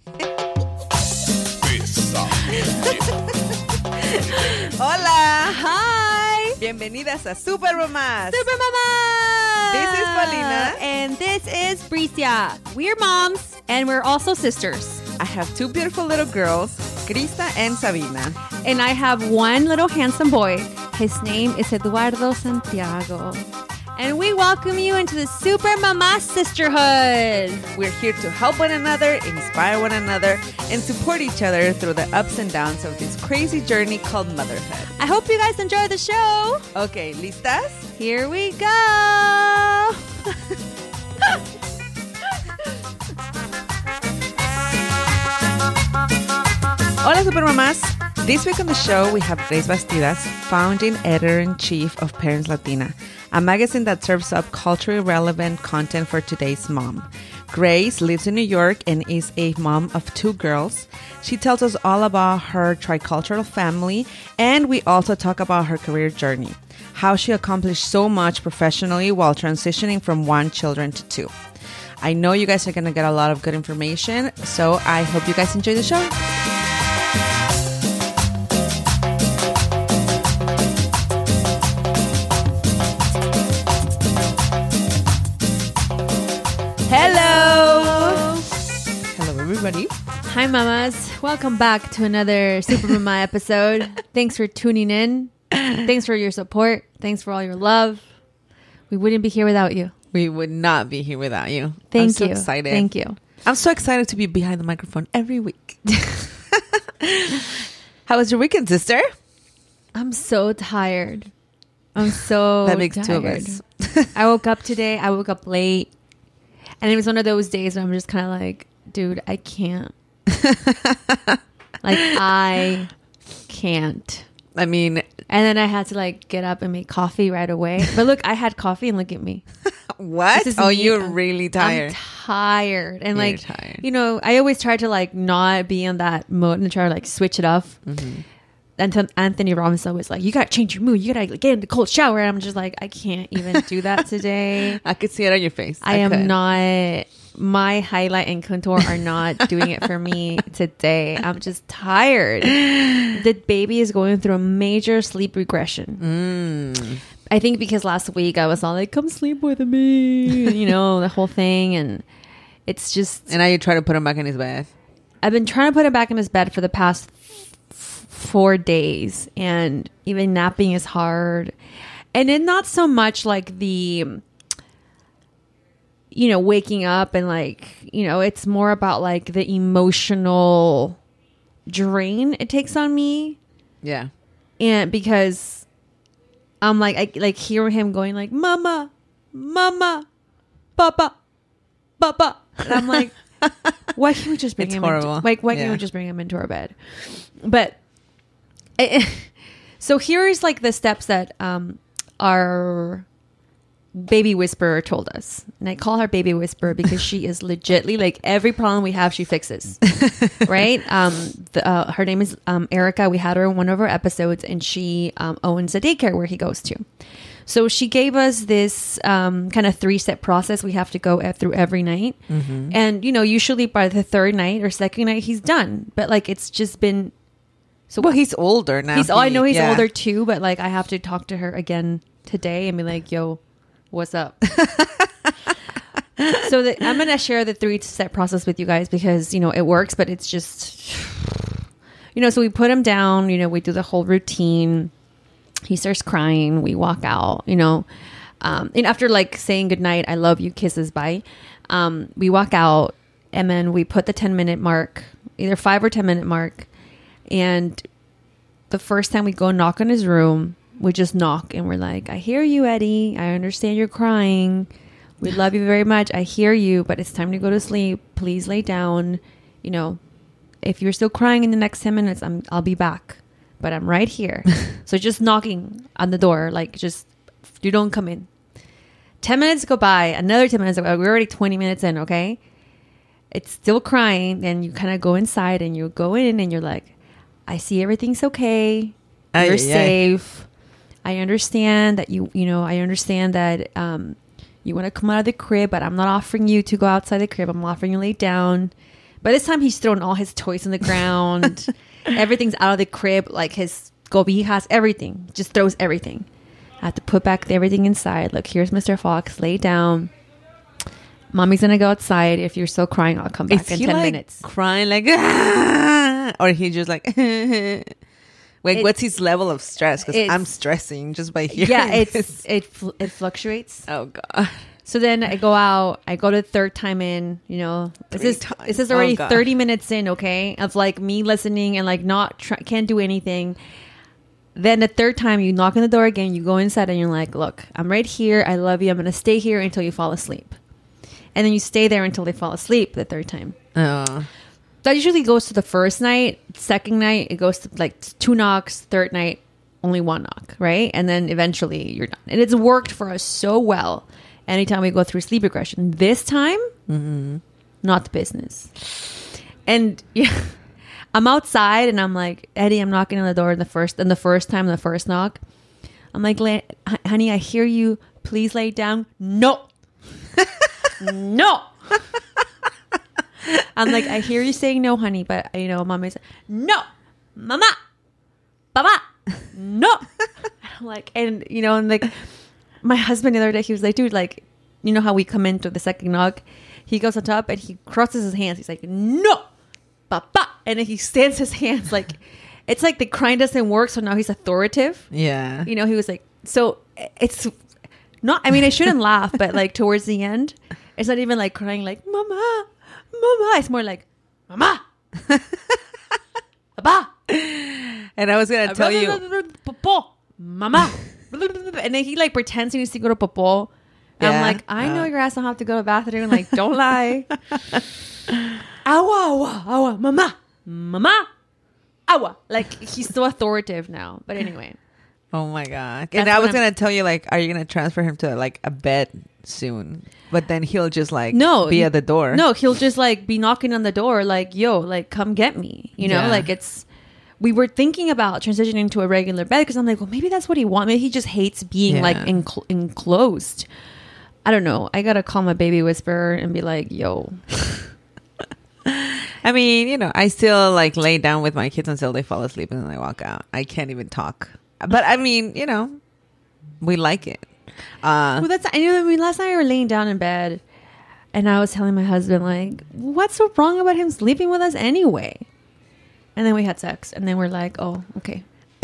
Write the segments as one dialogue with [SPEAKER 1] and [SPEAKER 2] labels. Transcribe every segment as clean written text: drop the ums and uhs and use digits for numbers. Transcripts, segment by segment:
[SPEAKER 1] Hola.
[SPEAKER 2] Hi.
[SPEAKER 1] Bienvenidas a Super Mamás.
[SPEAKER 2] Super Mama.
[SPEAKER 1] This is Paulina.
[SPEAKER 2] And this is Bricia. We're moms and we're also sisters.
[SPEAKER 1] I have two beautiful little girls, Krista and Sabina.
[SPEAKER 2] And I have one little handsome boy. His name is Eduardo Santiago. And we welcome you into the Super Mama Sisterhood.
[SPEAKER 1] We're here to help one another, inspire one another, and support each other through the ups and downs of this crazy journey called motherhood.
[SPEAKER 2] I hope you guys enjoy the show.
[SPEAKER 1] Okay, ¿listas?
[SPEAKER 2] Here we go.
[SPEAKER 1] Hola, Supermamás. This week on the show, we have Grace Bastidas, founding editor-in-chief of Parents Latina, a magazine that serves up culturally relevant content for today's mom. Grace lives in New York and is a mom of two girls. She tells us all about her tricultural family, and we also talk about her career journey, how she accomplished so much professionally while transitioning from one children to two. I know you guys are going to get a lot of good information, so I hope you guys enjoy the show. Hello! Hello, everybody.
[SPEAKER 2] Hi, mamas. Welcome back to another Super Mama episode. Thanks for tuning in. Thanks for your support. Thanks for all your love. We wouldn't be here without you.
[SPEAKER 1] We would not be here without you.
[SPEAKER 2] Thank
[SPEAKER 1] I'm so
[SPEAKER 2] you.
[SPEAKER 1] excited.
[SPEAKER 2] Thank you.
[SPEAKER 1] I'm so excited to be behind the microphone every week. How was your weekend, sister?
[SPEAKER 2] I'm so tired. I'm so
[SPEAKER 1] That makes
[SPEAKER 2] tired.
[SPEAKER 1] two of us.
[SPEAKER 2] I woke up today. I woke up late. And it was one of those days where I'm just kind of like, dude, I can't. I can't.
[SPEAKER 1] I mean...
[SPEAKER 2] And then I had to get up and make coffee right away. But look, I had coffee and look at me.
[SPEAKER 1] What? Oh, you're really tired.
[SPEAKER 2] I'm tired. And
[SPEAKER 1] You're tired.
[SPEAKER 2] I always try to not be in that mode and try to switch it off.
[SPEAKER 1] Mm-hmm.
[SPEAKER 2] And Anthony Robbins always you got to change your mood. You got to get in the cold shower. And I'm just I can't even do that today.
[SPEAKER 1] I could see it on your face.
[SPEAKER 2] I am not... My highlight and contour are not doing it for me today. I'm just tired. The baby is going through a major sleep regression. I think because last week I was all like, come sleep with me, the whole thing. And it's just...
[SPEAKER 1] And now you try to put him back in his bed.
[SPEAKER 2] I've been trying to put him back in his bed for the past 4 days. And even napping is hard. And then not so much the... waking up and it's more about the emotional drain it takes on me.
[SPEAKER 1] Yeah.
[SPEAKER 2] And because I'm I hear him going mama, mama, papa, papa. And I'm like, why can't we just bring him
[SPEAKER 1] horrible.
[SPEAKER 2] why can't we just bring him into our bed? But so here's the steps that our baby whisperer told us, and I call her baby whisperer because she is legitly every problem we have she fixes. Right? Her name is Erica. We had her in one of our episodes, and she owns a daycare where he goes to. So she gave us this kind of 3-step process we have to go through every night. Mm-hmm. And usually by the third night or second night he's done, but it's just been so.
[SPEAKER 1] Well, he's older now.
[SPEAKER 2] I know he's older too, but I have to talk to her again today and be yo, what's up? So I'm going to share the 3-step process with you guys because, it works, but it's just, so we put him down, we do the whole routine. He starts crying. We walk out, and after saying goodnight, I love you, kisses, bye. We walk out and then we put the 10-minute mark, either 5 or 10-minute mark. And the first time we go knock on his room, we just knock and we're I hear you, Eddie. I understand you're crying. We love you very much. I hear you, but it's time to go to sleep. Please lay down. If you're still crying in the next 10 minutes, I'll be back, but I'm right here. So just knocking on the door, just you don't come in. 10 minutes go by, another 10 minutes go by. We're already 20 minutes in, okay? It's still crying, and you kind of go inside and you go in and you're I see everything's okay. You're safe. I understand that I understand that you want to come out of the crib, but I'm not offering you to go outside the crib. I'm offering you to lay down. By this time, he's thrown all his toys on the ground. Everything's out of the crib, like his cobijas, everything. Just throws everything. I have to put back everything inside. Look, here's Mr. Fox. Lay down. Mommy's gonna go outside. If you're still crying, I'll come back in 10 minutes.
[SPEAKER 1] Crying like, ah! Or he just like, wait, what's his level of stress? Because I'm stressing just by hearing.
[SPEAKER 2] Yeah,
[SPEAKER 1] this.
[SPEAKER 2] it fluctuates.
[SPEAKER 1] Oh God.
[SPEAKER 2] So then I go out. I go to the third time in. You know, this is already 30 minutes in. Okay, of like me listening and like not can't do anything. Then the third time you knock on the door again. You go inside and you're like, "Look, I'm right here. I love you. I'm gonna stay here until you fall asleep." And then you stay there until they fall asleep. The third time.
[SPEAKER 1] Oh.
[SPEAKER 2] That usually goes to the first night. Second night it goes to like 2 knocks. Third night only 1 knock. Right, and then eventually you're done. And it's worked for us so well. Anytime we go through sleep regression, this time, not the business. And yeah, I'm outside and I'm like, Eddie, I'm knocking on the door the first knock. I'm like, honey, I hear you. Please lay down. No, no. I'm like, I hear you saying no, honey, but you know, mommy's no, mama, baba, no. I'm like, and you know, and like. My husband the other day, he was like, dude, like, you know how we come into the second knock? He goes on top and he crosses his hands. He's like, no, papa. And then he stands his hands like, it's like the crying doesn't work. So now he's authoritative.
[SPEAKER 1] Yeah.
[SPEAKER 2] You know, he was like, so it's not, I mean, I shouldn't laugh, but like towards the end, it's not even like crying like, mama, mama. It's more like, mama, papa.
[SPEAKER 1] And I was going to tell you.
[SPEAKER 2] Papa, mama. And then he like pretends he needs to go to popo. And I'm like, I know your ass don't have to go to the bathroom. Like, don't lie. Awa, mama, awa. Like, he's so authoritative now. But anyway.
[SPEAKER 1] Oh my God. And I was going to tell you, like, are you going to transfer him to like a bed soon? But then he'll just like be at the door.
[SPEAKER 2] No, he'll just like be knocking on the door like, yo, like, come get me. You know, like it's. We were thinking about transitioning to a regular bed because I'm like, well, maybe that's what he wants. Maybe he just hates being like enclosed. I don't know. I got to call my baby whisperer and be like, yo.
[SPEAKER 1] I mean, you know, I still like lay down with my kids until they fall asleep and then I walk out. I can't even talk. But I mean, you know, we like it.
[SPEAKER 2] Well, that's, I mean, last night we were laying down in bed and I was telling my husband, like, what's so wrong about him sleeping with us anyway? And then we had sex, and then we're like, "Oh, okay."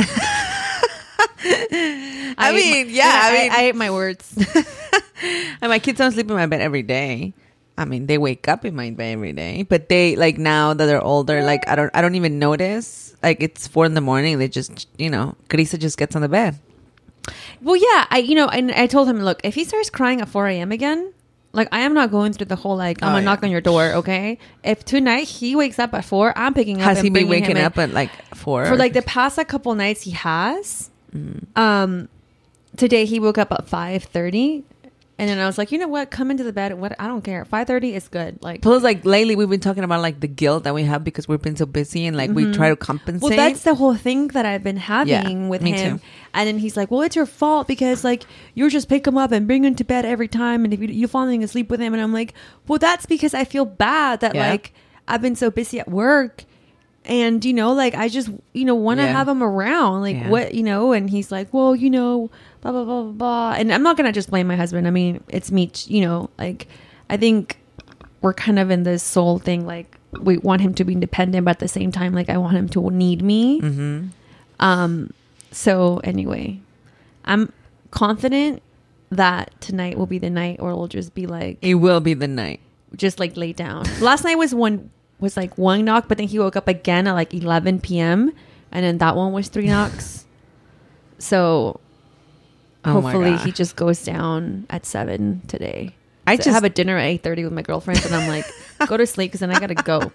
[SPEAKER 2] I ate my words.
[SPEAKER 1] And my kids don't sleep in my bed every day. I mean, they wake up in my bed every day, but they like now that they're older, like I don't even notice. Like it's 4 a.m. They just, you know, Grisa just gets on the bed.
[SPEAKER 2] Well, yeah, I told him, look, if he starts crying at 4 a.m. again. Like, I am not going through the whole, like, I'm going to knock on your door, okay? If tonight he wakes up at 4, I'm picking up.
[SPEAKER 1] Has he been waking up at, like, 4?
[SPEAKER 2] For, like, the past couple nights, he has. Today, he woke up at 5:30. And then I was like, you know what? Come into the bed. What? I don't care. 5:30 is good. Like,
[SPEAKER 1] plus, like, lately, we've been talking about, like, the guilt that we have because we've been so busy and, like, we try to compensate.
[SPEAKER 2] Well, that's the whole thing that I've been having with him. Too. And then he's like, well, it's your fault because, like, you just pick him up and bring him to bed every time. And if you're falling asleep with him. And I'm like, well, that's because I feel bad that, like, I've been so busy at work. And, you know, like, I just, you know, want to have him around. Like, what, you know? And he's like, well, you know, blah, blah, blah, blah, blah. And I'm not going to just blame my husband. I mean, it's me, you know, like, I think we're kind of in this soul thing. Like, we want him to be independent, but at the same time, like, I want him to need me. Mm-hmm. So anyway, I'm confident that tonight will be the night, or it'll just be like,
[SPEAKER 1] it will be the night.
[SPEAKER 2] Just like lay down. Last night was like 1 knock, but then he woke up again at like 11 p.m. and then that one was 3 knocks. So hopefully he just goes down at 7 today. I have a dinner at 8:30 with my girlfriend, and I'm like, go to sleep because then I gotta go.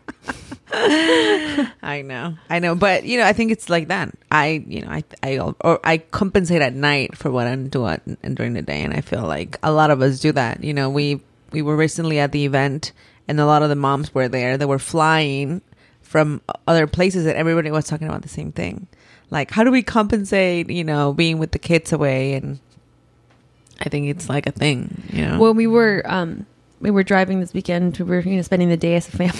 [SPEAKER 1] I know, but you know, I think it's like that. I compensate at night for what I'm doing during the day, and I feel like a lot of us do that. You know, we were recently at the event, and a lot of the moms were there. They were flying from other places, and everybody was talking about the same thing. Like, how do we compensate? You know, being with the kids away, and I think it's like a thing. You know,
[SPEAKER 2] well, we were driving this weekend. We were, you know, spending the day as a family.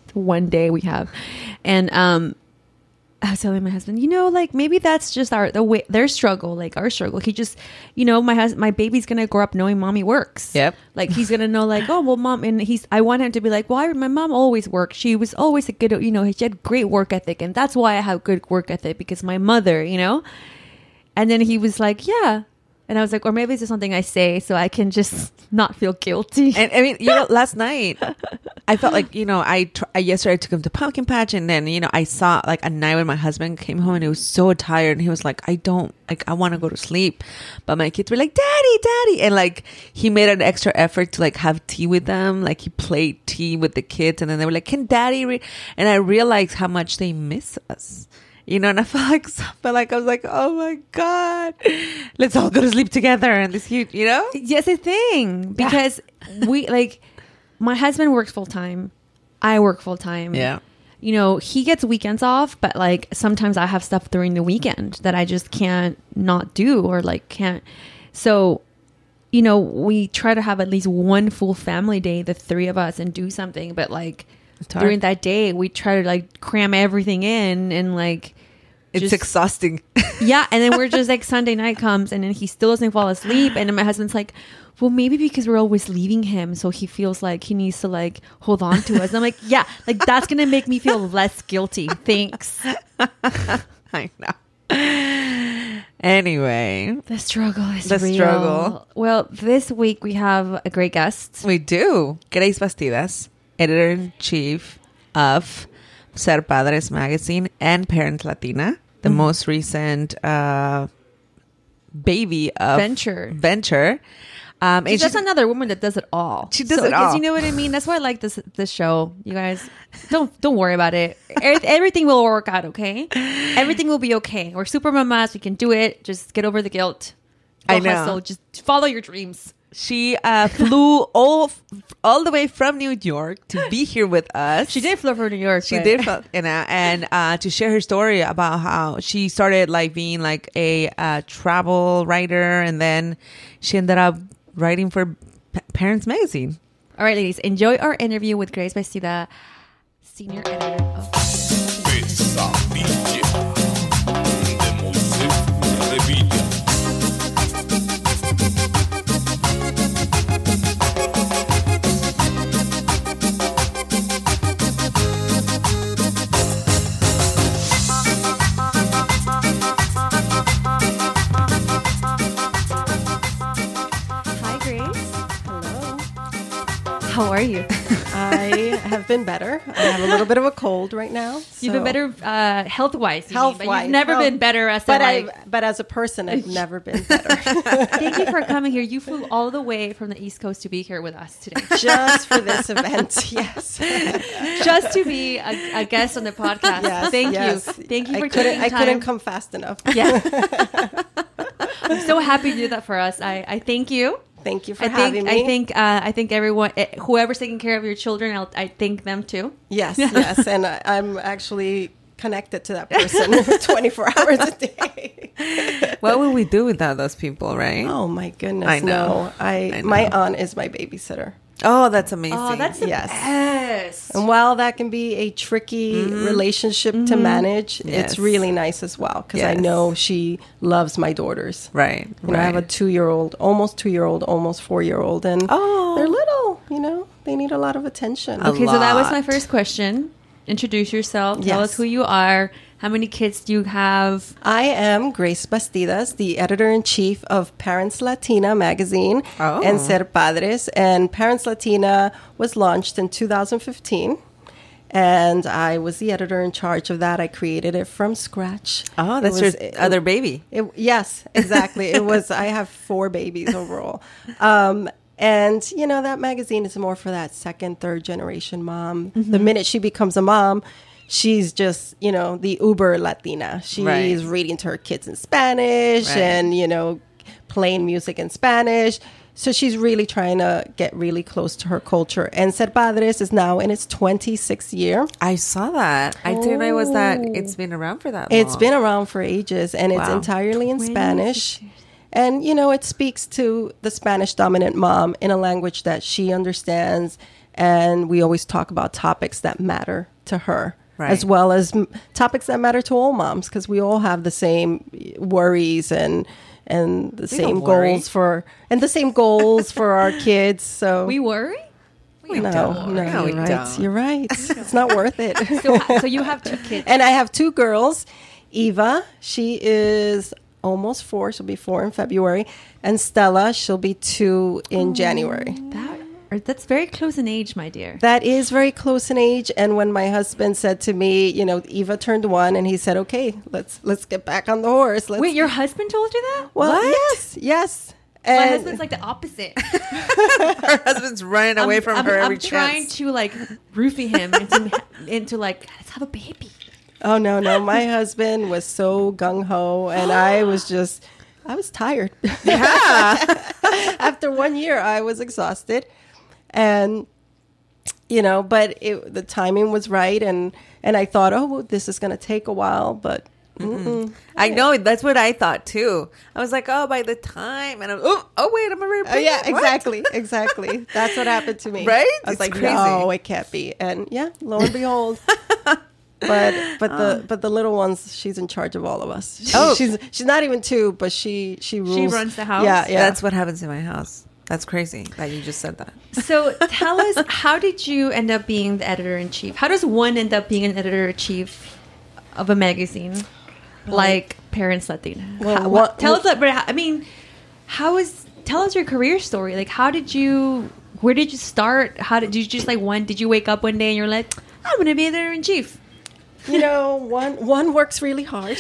[SPEAKER 2] one day we have. And I was telling my husband, like maybe that's just the way their struggle, like our struggle. He just, my baby's gonna grow up knowing mommy works.
[SPEAKER 1] Yep.
[SPEAKER 2] Like he's gonna know, like, oh well, mom, and I want him to be like, well, my mom always worked. She was always a good, she had great work ethic, and that's why I have good work ethic, because my mother, And then he was like, yeah. And I was like, or maybe it's just something I say so I can just not feel guilty.
[SPEAKER 1] And I mean, last night I felt like, yesterday I took him to Pumpkin Patch, and then, I saw like a night when my husband came home and he was so tired and he was like, I want to go to sleep. But my kids were like, daddy. And like, he made an extra effort to like have tea with them. Like he played tea with the kids, and then they were like, can daddy read? And I realized how much they miss us. And I felt like I was like, oh my God, let's all go to sleep together and this huge,
[SPEAKER 2] Yes, a thing, because we like, my husband works full time, I work full time.
[SPEAKER 1] Yeah.
[SPEAKER 2] He gets weekends off, but like sometimes I have stuff during the weekend that I just can't not do, or like can't. So, we try to have at least one full family day, the three of us, and do something. But like during that day, we try to like cram everything in, and like
[SPEAKER 1] it's exhausting.
[SPEAKER 2] Yeah. And then we're just like, Sunday night comes and then he still doesn't fall asleep. And then my husband's like, well, maybe because we're always leaving him, so he feels like he needs to like hold on to us. And I'm like, yeah, like that's going to make me feel less guilty. Thanks.
[SPEAKER 1] I know. Anyway.
[SPEAKER 2] The struggle is real. Well, this week we have a great guest.
[SPEAKER 1] We do. Grace Bastidas, editor-in-chief of Ser Padres magazine and Parents Latina, the most recent baby of Venture.
[SPEAKER 2] She's another woman that does it all.
[SPEAKER 1] She does it all.
[SPEAKER 2] You know what I mean? That's why I like this show. You guys, don't worry about it. Everything will work out, okay? Everything will be okay. We're super mamas. We can do it. Just get over the guilt.
[SPEAKER 1] I know.
[SPEAKER 2] Hustle. Just follow your dreams.
[SPEAKER 1] She flew all the way from New York to be here with us.
[SPEAKER 2] She did fly from New York.
[SPEAKER 1] She did, and to share her story about how she started like being like a travel writer, and then she ended up writing for Parents Magazine.
[SPEAKER 2] All right, ladies, enjoy our interview with Grace Bastida, senior editor of How are you?
[SPEAKER 3] I have been better. I have a little bit of a cold right now.
[SPEAKER 2] You've been better health-wise.
[SPEAKER 3] Health-wise.
[SPEAKER 2] You've never been better as
[SPEAKER 3] but as a person, I've never been better.
[SPEAKER 2] Thank you for coming here. You flew all the way from the East Coast to be here with us today.
[SPEAKER 3] Just for this event, yes.
[SPEAKER 2] Just to be a guest on the podcast.
[SPEAKER 3] Yes,
[SPEAKER 2] Thank you. Thank you for taking time.
[SPEAKER 3] I couldn't come fast enough.
[SPEAKER 2] Yeah. I'm so happy to do that for us. I thank you.
[SPEAKER 3] Thank you for having me.
[SPEAKER 2] I think everyone, whoever's taking care of your children, I thank them too.
[SPEAKER 3] Yes, yes, and I'm actually connected to that person 24 hours a day.
[SPEAKER 1] What would we do without those people, right?
[SPEAKER 3] Oh my goodness,
[SPEAKER 1] I know.
[SPEAKER 3] No. I know. My aunt is my babysitter.
[SPEAKER 1] Oh, that's amazing.
[SPEAKER 2] Oh, that's the best.
[SPEAKER 3] And while that can be a tricky relationship to manage, it's really nice as well, because I know she loves my daughters.
[SPEAKER 1] Right.
[SPEAKER 3] You know, I have a 2-year-old, almost 4-year-old, and they're little, they need a lot of attention.
[SPEAKER 2] So that was my first question. Introduce yourself. Tell us who you are. How many kids do you have?
[SPEAKER 3] I am Grace Bastidas, the editor-in-chief of Parents Latina magazine and Ser Padres. And Parents Latina was launched in 2015. And I was the editor in charge of that. I created it from scratch.
[SPEAKER 1] Oh, that's your other baby.
[SPEAKER 3] Yes, exactly. I have 4 babies overall. And, that magazine is more for that second, third generation mom. Mm-hmm. The minute she becomes a mom, she's just, the uber Latina. She's reading to her kids in Spanish and, playing music in Spanish. So she's really trying to get really close to her culture. And Ser Padres is now in its 26th year.
[SPEAKER 1] I saw that. I didn't realize that it's been around for that long.
[SPEAKER 3] It's been around for ages, and it's entirely in Spanish. And, it speaks to the Spanish-dominant mom in a language that she understands and we always talk about topics that matter to her.
[SPEAKER 1] Right.
[SPEAKER 3] As well as topics that matter to all moms, because we all have the same worries and the same goals for our kids. So
[SPEAKER 2] We worry?
[SPEAKER 1] We
[SPEAKER 3] no,
[SPEAKER 1] don't.
[SPEAKER 3] no,
[SPEAKER 1] No, we
[SPEAKER 3] you're right.
[SPEAKER 1] don't.
[SPEAKER 3] You're right. It's not worth it.
[SPEAKER 2] So you have 2 kids.
[SPEAKER 3] And I have 2 girls. Eva, she is almost 4. She'll be 4 in February. And Stella, she'll be 2 in January.
[SPEAKER 2] That's very close in age, my dear.
[SPEAKER 3] That is very close in age. And when my husband said to me, Eva turned 1, and he said, "Okay, let's get back on the horse."
[SPEAKER 2] Wait, your husband told you that?
[SPEAKER 3] Well,
[SPEAKER 1] What?
[SPEAKER 3] yes.
[SPEAKER 2] My
[SPEAKER 3] And
[SPEAKER 2] husband's like the opposite.
[SPEAKER 1] Her husband's running away from her every
[SPEAKER 2] I'm trying
[SPEAKER 1] chance.
[SPEAKER 2] to like roofie him into like, let's have a baby.
[SPEAKER 3] oh no, my husband was so gung ho, and I was tired.
[SPEAKER 1] Yeah.
[SPEAKER 3] After 1 year, I was exhausted, and but the timing was right, and I thought, oh, well, this is going to take a while, but.
[SPEAKER 1] I know. That's what I thought too. I was like, oh, by the time, and oh wait, I'm already pregnant.
[SPEAKER 3] Yeah,
[SPEAKER 1] What?
[SPEAKER 3] exactly. That's what happened to me.
[SPEAKER 1] Right?
[SPEAKER 3] I was
[SPEAKER 1] It's
[SPEAKER 3] like,
[SPEAKER 1] crazy.
[SPEAKER 3] no, it can't be. And yeah, lo and behold. But the little ones, she's in charge of all of us. She's not even 2, but she rules.
[SPEAKER 2] She runs the house?
[SPEAKER 3] Yeah.
[SPEAKER 1] That's what happens in my house. That's crazy that you just said that.
[SPEAKER 2] So tell us, how did you end up being the editor-in-chief? How does one end up being an editor-in-chief of a magazine like Parents Latina?
[SPEAKER 3] Well,
[SPEAKER 2] tell us your career story. Like, where did you start? Did you wake up one day and you're like, I'm going to be editor-in-chief?
[SPEAKER 3] One works really hard.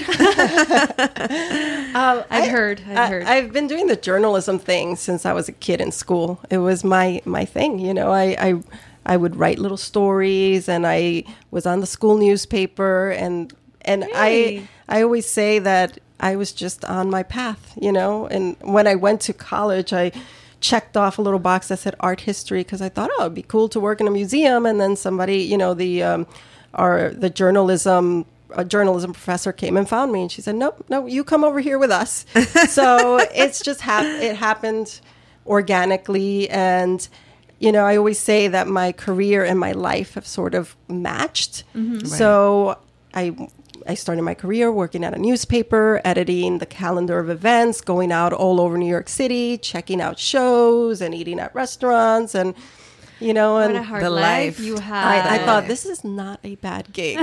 [SPEAKER 2] I've heard.
[SPEAKER 3] I've been doing the journalism thing since I was a kid in school. It was my thing. I would write little stories, and I was on the school newspaper, and
[SPEAKER 2] Really?
[SPEAKER 3] I always say that I was just on my path, And when I went to college, I checked off a little box that said art history, because I thought, oh, it'd be cool to work in a museum. And then somebody, the journalism professor came and found me, and she said, no, you come over here with us. So it's just it happened organically. And I always say that my career and my life have sort of matched.
[SPEAKER 2] Mm-hmm.
[SPEAKER 3] So I started my career working at a newspaper, editing the calendar of events, going out all over New York City, checking out shows and eating at restaurants, and
[SPEAKER 2] What
[SPEAKER 3] and
[SPEAKER 2] a hard
[SPEAKER 1] the
[SPEAKER 2] life
[SPEAKER 1] life.
[SPEAKER 2] you had.
[SPEAKER 3] I thought, this is not a bad gig.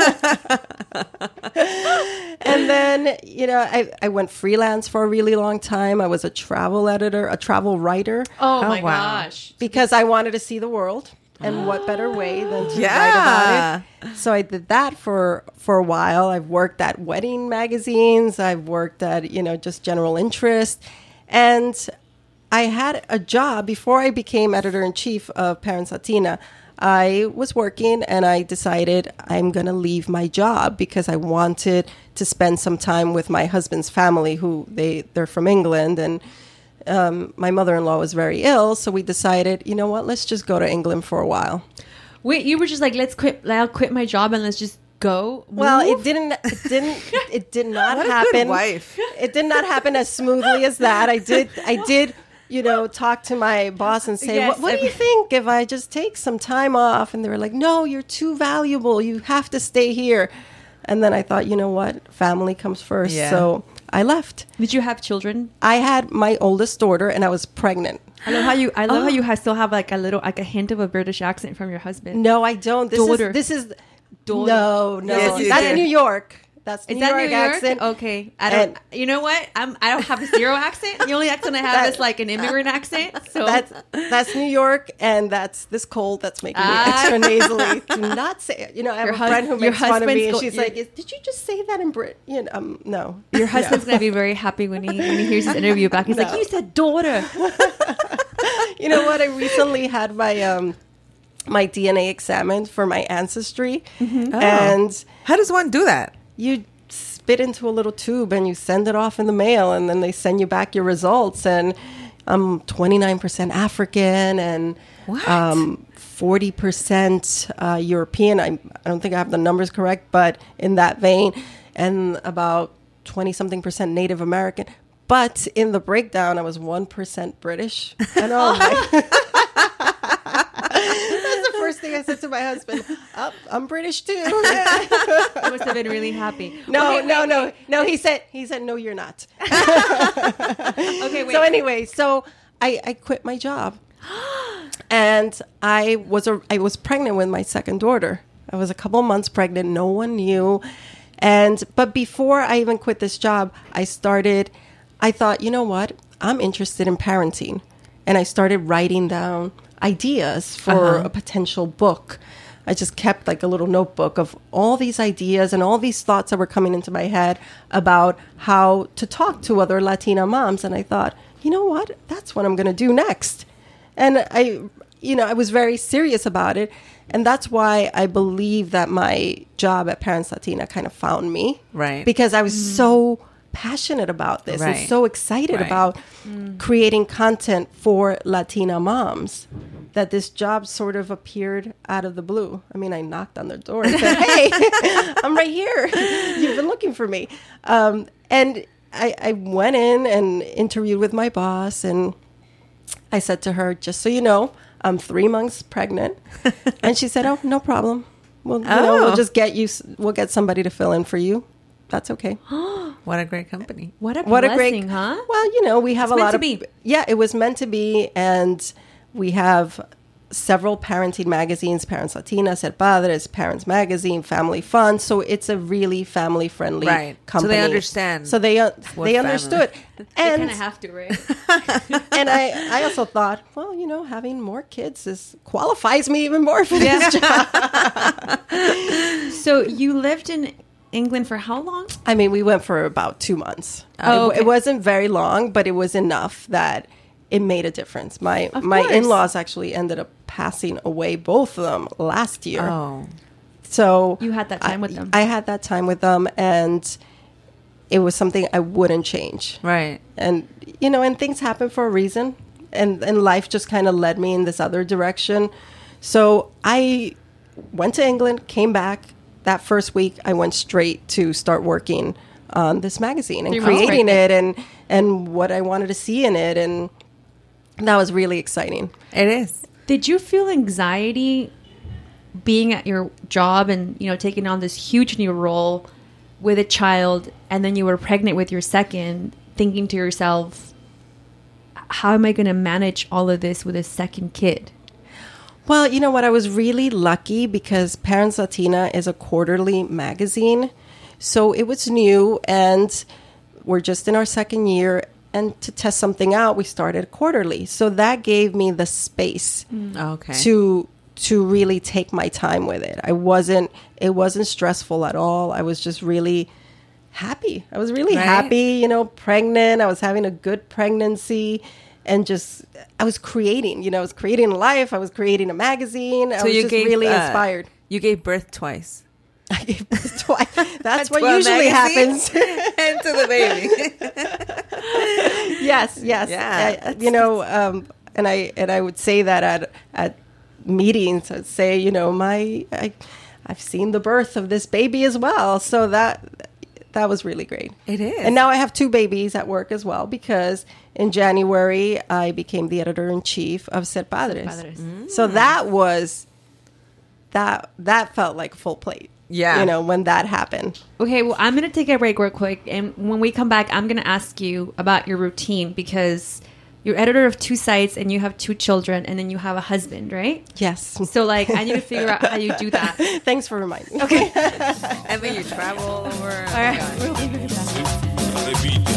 [SPEAKER 3] And then, I went freelance for a really long time. I was a travel editor, a travel writer,
[SPEAKER 2] Oh my
[SPEAKER 1] wow.
[SPEAKER 2] gosh.
[SPEAKER 3] because I wanted to see the world. And what better way than to
[SPEAKER 1] Yeah.
[SPEAKER 3] write about it? So I did that for a while. I've worked at wedding magazines. I've worked at, just general interest. And I had a job before I became editor-in-chief of Parents Latina. I was working, and I decided I'm going to leave my job because I wanted to spend some time with my husband's family, they're from England, and my mother-in-law was very ill, so we decided, you know what, let's just go to England for a while.
[SPEAKER 2] Wait, you were just like, I'll quit my job and let's just go?
[SPEAKER 3] Well,
[SPEAKER 2] move?
[SPEAKER 3] it did not
[SPEAKER 1] What a
[SPEAKER 3] happen.
[SPEAKER 1] good wife.
[SPEAKER 3] It did not happen as smoothly as that. I did, talk to my boss and say,
[SPEAKER 2] Yes,
[SPEAKER 3] what do you think if I just take some time off? And they were like, no, you're too valuable. You have to stay here. And then I thought, you know what? Family comes first.
[SPEAKER 1] Yeah.
[SPEAKER 3] So I left.
[SPEAKER 2] Did you have children?
[SPEAKER 3] I had my oldest daughter, and I was pregnant.
[SPEAKER 2] I love how you still have like a hint of a British accent from your husband.
[SPEAKER 3] No, I don't.
[SPEAKER 2] Daughter.
[SPEAKER 3] This is
[SPEAKER 2] Daughter.
[SPEAKER 3] No.
[SPEAKER 1] Yes, you
[SPEAKER 3] That's
[SPEAKER 1] did.
[SPEAKER 3] New York. That's
[SPEAKER 2] Is
[SPEAKER 3] New
[SPEAKER 2] that
[SPEAKER 3] York
[SPEAKER 2] New York?
[SPEAKER 3] accent.
[SPEAKER 2] Okay, I don't. You know what? I don't have a zero accent. The only accent I have is like an immigrant accent. So
[SPEAKER 3] That's New York, and that's this cold that's making me extra nasally. Do not say it. I have a friend who
[SPEAKER 2] your
[SPEAKER 3] makes fun of me, and
[SPEAKER 2] husband's
[SPEAKER 3] she's like, "Did you just say that in Brit?" No.
[SPEAKER 2] your husband's gonna be very happy when he hears this interview back. He's like,
[SPEAKER 3] No.
[SPEAKER 2] "You said daughter."
[SPEAKER 3] You know what? I recently had my my DNA examined for my ancestry, and
[SPEAKER 1] How does one do that?
[SPEAKER 3] you spit into a little tube and you send it off in the mail, and then they send you back your results. And I'm 29% African and
[SPEAKER 1] What?
[SPEAKER 3] 40% European. I don't think I have the numbers correct, but in that vein, and about 20-something% Native American. But in the breakdown, I was 1% British. And I said to my husband, oh, I'm British too.
[SPEAKER 2] I must have been really happy.
[SPEAKER 3] No. He said, no, you're not.
[SPEAKER 2] Okay, wait.
[SPEAKER 3] So anyway, I quit my job. And I was pregnant with my second daughter. I was a couple months pregnant. No one knew. But before I even quit this job, I thought, you know what? I'm interested in parenting. And I started writing down ideas for a potential book. I just kept like a little notebook of all these ideas and all these thoughts that were coming into my head about how to talk to other Latina moms. And I thought, you know what? That's what I'm going to do next. And I was very serious about it. And that's why I believe that my job at Parents Latina kind of found me.
[SPEAKER 1] Right.
[SPEAKER 3] Because I was so passionate about this and so excited about creating content for Latina moms that this job sort of appeared out of the blue. I mean, I knocked on their door and said, hey, I'm right here. You've been looking for me. And I went in and interviewed with my boss, and I said to her, just so you know, I'm 3 months pregnant. And she said, oh, no problem. We'll just we'll get somebody to fill in for you. That's okay.
[SPEAKER 1] What a great company.
[SPEAKER 2] What a blessing, huh?
[SPEAKER 3] Well, we have
[SPEAKER 2] It's
[SPEAKER 3] a lot
[SPEAKER 2] meant
[SPEAKER 3] of...
[SPEAKER 2] to be.
[SPEAKER 3] Yeah, it was meant to be. And we have several parenting magazines, Parents Latina, Ser Padres, Parents Magazine, Family Fun. So it's a really family-friendly company.
[SPEAKER 1] So they understand.
[SPEAKER 3] So they understood.
[SPEAKER 2] They
[SPEAKER 3] And
[SPEAKER 2] kind of have to, right?
[SPEAKER 3] and I also thought, well, having more kids qualifies me even more for this job.
[SPEAKER 2] So you lived in England for how long?
[SPEAKER 3] I mean, we went for about 2 months.
[SPEAKER 2] Oh, okay.
[SPEAKER 3] It wasn't very long, but it was enough that it made a difference. My in-laws actually ended up passing away, both of them, last year.
[SPEAKER 1] Oh.
[SPEAKER 3] So
[SPEAKER 2] You had that time with them.
[SPEAKER 3] I had that time with them, and it was something I wouldn't change.
[SPEAKER 1] Right.
[SPEAKER 3] And, and things happen for a reason. And life just kind of led me in this other direction. So I went to England, came back. That first week, I went straight to start working on this magazine and creating it and what I wanted to see in it. And that was really exciting.
[SPEAKER 1] It is.
[SPEAKER 2] Did you feel anxiety being at your job and, taking on this huge new role with a child, and then you were pregnant with your second, thinking to yourself, how am I going to manage all of this with a second kid?
[SPEAKER 3] Well, you know what? I was really lucky because Parents Latina is a quarterly magazine. So it was new, and we're just in our second year. And to test something out, we started quarterly. So that gave me the space to really take my time with it. It wasn't stressful at all. I was just really happy. I was really happy, pregnant. I was having a good pregnancy. And I was creating, I was creating a life. I was creating a magazine. I was just really inspired.
[SPEAKER 1] You gave birth twice.
[SPEAKER 3] I gave birth twice. That's what usually happens.
[SPEAKER 1] And to the baby.
[SPEAKER 3] Yes.
[SPEAKER 1] Yeah.
[SPEAKER 3] And I would say that at meetings. I'd say, I've seen the birth of this baby as well. So that was really great.
[SPEAKER 1] It is.
[SPEAKER 3] And now I have 2 babies at work as well, because in January I became the editor-in-chief of Ser Padres. So that felt like a full plate.
[SPEAKER 1] Yeah.
[SPEAKER 3] When that happened.
[SPEAKER 2] Okay, well, I'm going to take a break real quick. And when we come back, I'm going to ask you about your routine, because you're editor of 2 sites and you have 2 children and then you have a husband, right?
[SPEAKER 3] Yes.
[SPEAKER 2] So, I need to figure out how you do that.
[SPEAKER 3] Thanks for reminding me.
[SPEAKER 2] Okay.
[SPEAKER 1] And then you travel all over.
[SPEAKER 2] All right. We'll be right back.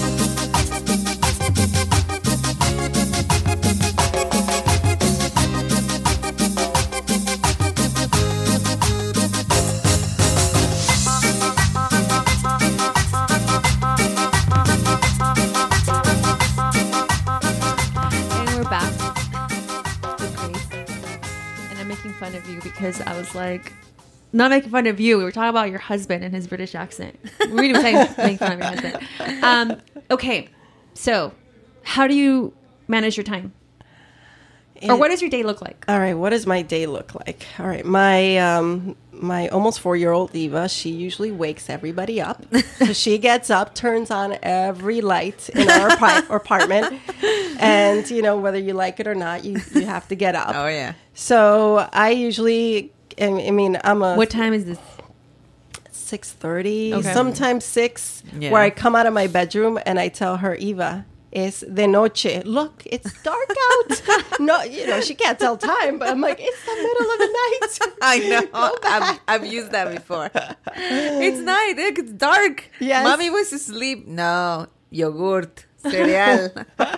[SPEAKER 2] Fun of you because I was like, not making fun of you. We were talking about your husband and his British accent. We were even making fun of your husband. Okay, so how do you manage your time? Or what does your day look like?
[SPEAKER 3] All right, what does my day look like? All right, my almost 4-year-old Eva, she usually wakes everybody up. So she gets up, turns on every light in our apartment, and you know whether you like it or not, you have to get up.
[SPEAKER 1] Oh yeah.
[SPEAKER 3] So I usually, I mean,
[SPEAKER 2] What time is this?
[SPEAKER 3] 6:30,
[SPEAKER 2] Okay.
[SPEAKER 3] sometimes 6,
[SPEAKER 1] Yeah.
[SPEAKER 3] where I come out of my bedroom and I tell her, Eva, es de noche. Look, it's dark out. No, you know, she can't tell time, but I'm like, it's the middle of the night.
[SPEAKER 1] I know.
[SPEAKER 3] Go back.
[SPEAKER 1] I've used that before. It's night. Look, it's dark.
[SPEAKER 3] Yes.
[SPEAKER 1] Mommy was asleep. No. Yogurt. Cereal.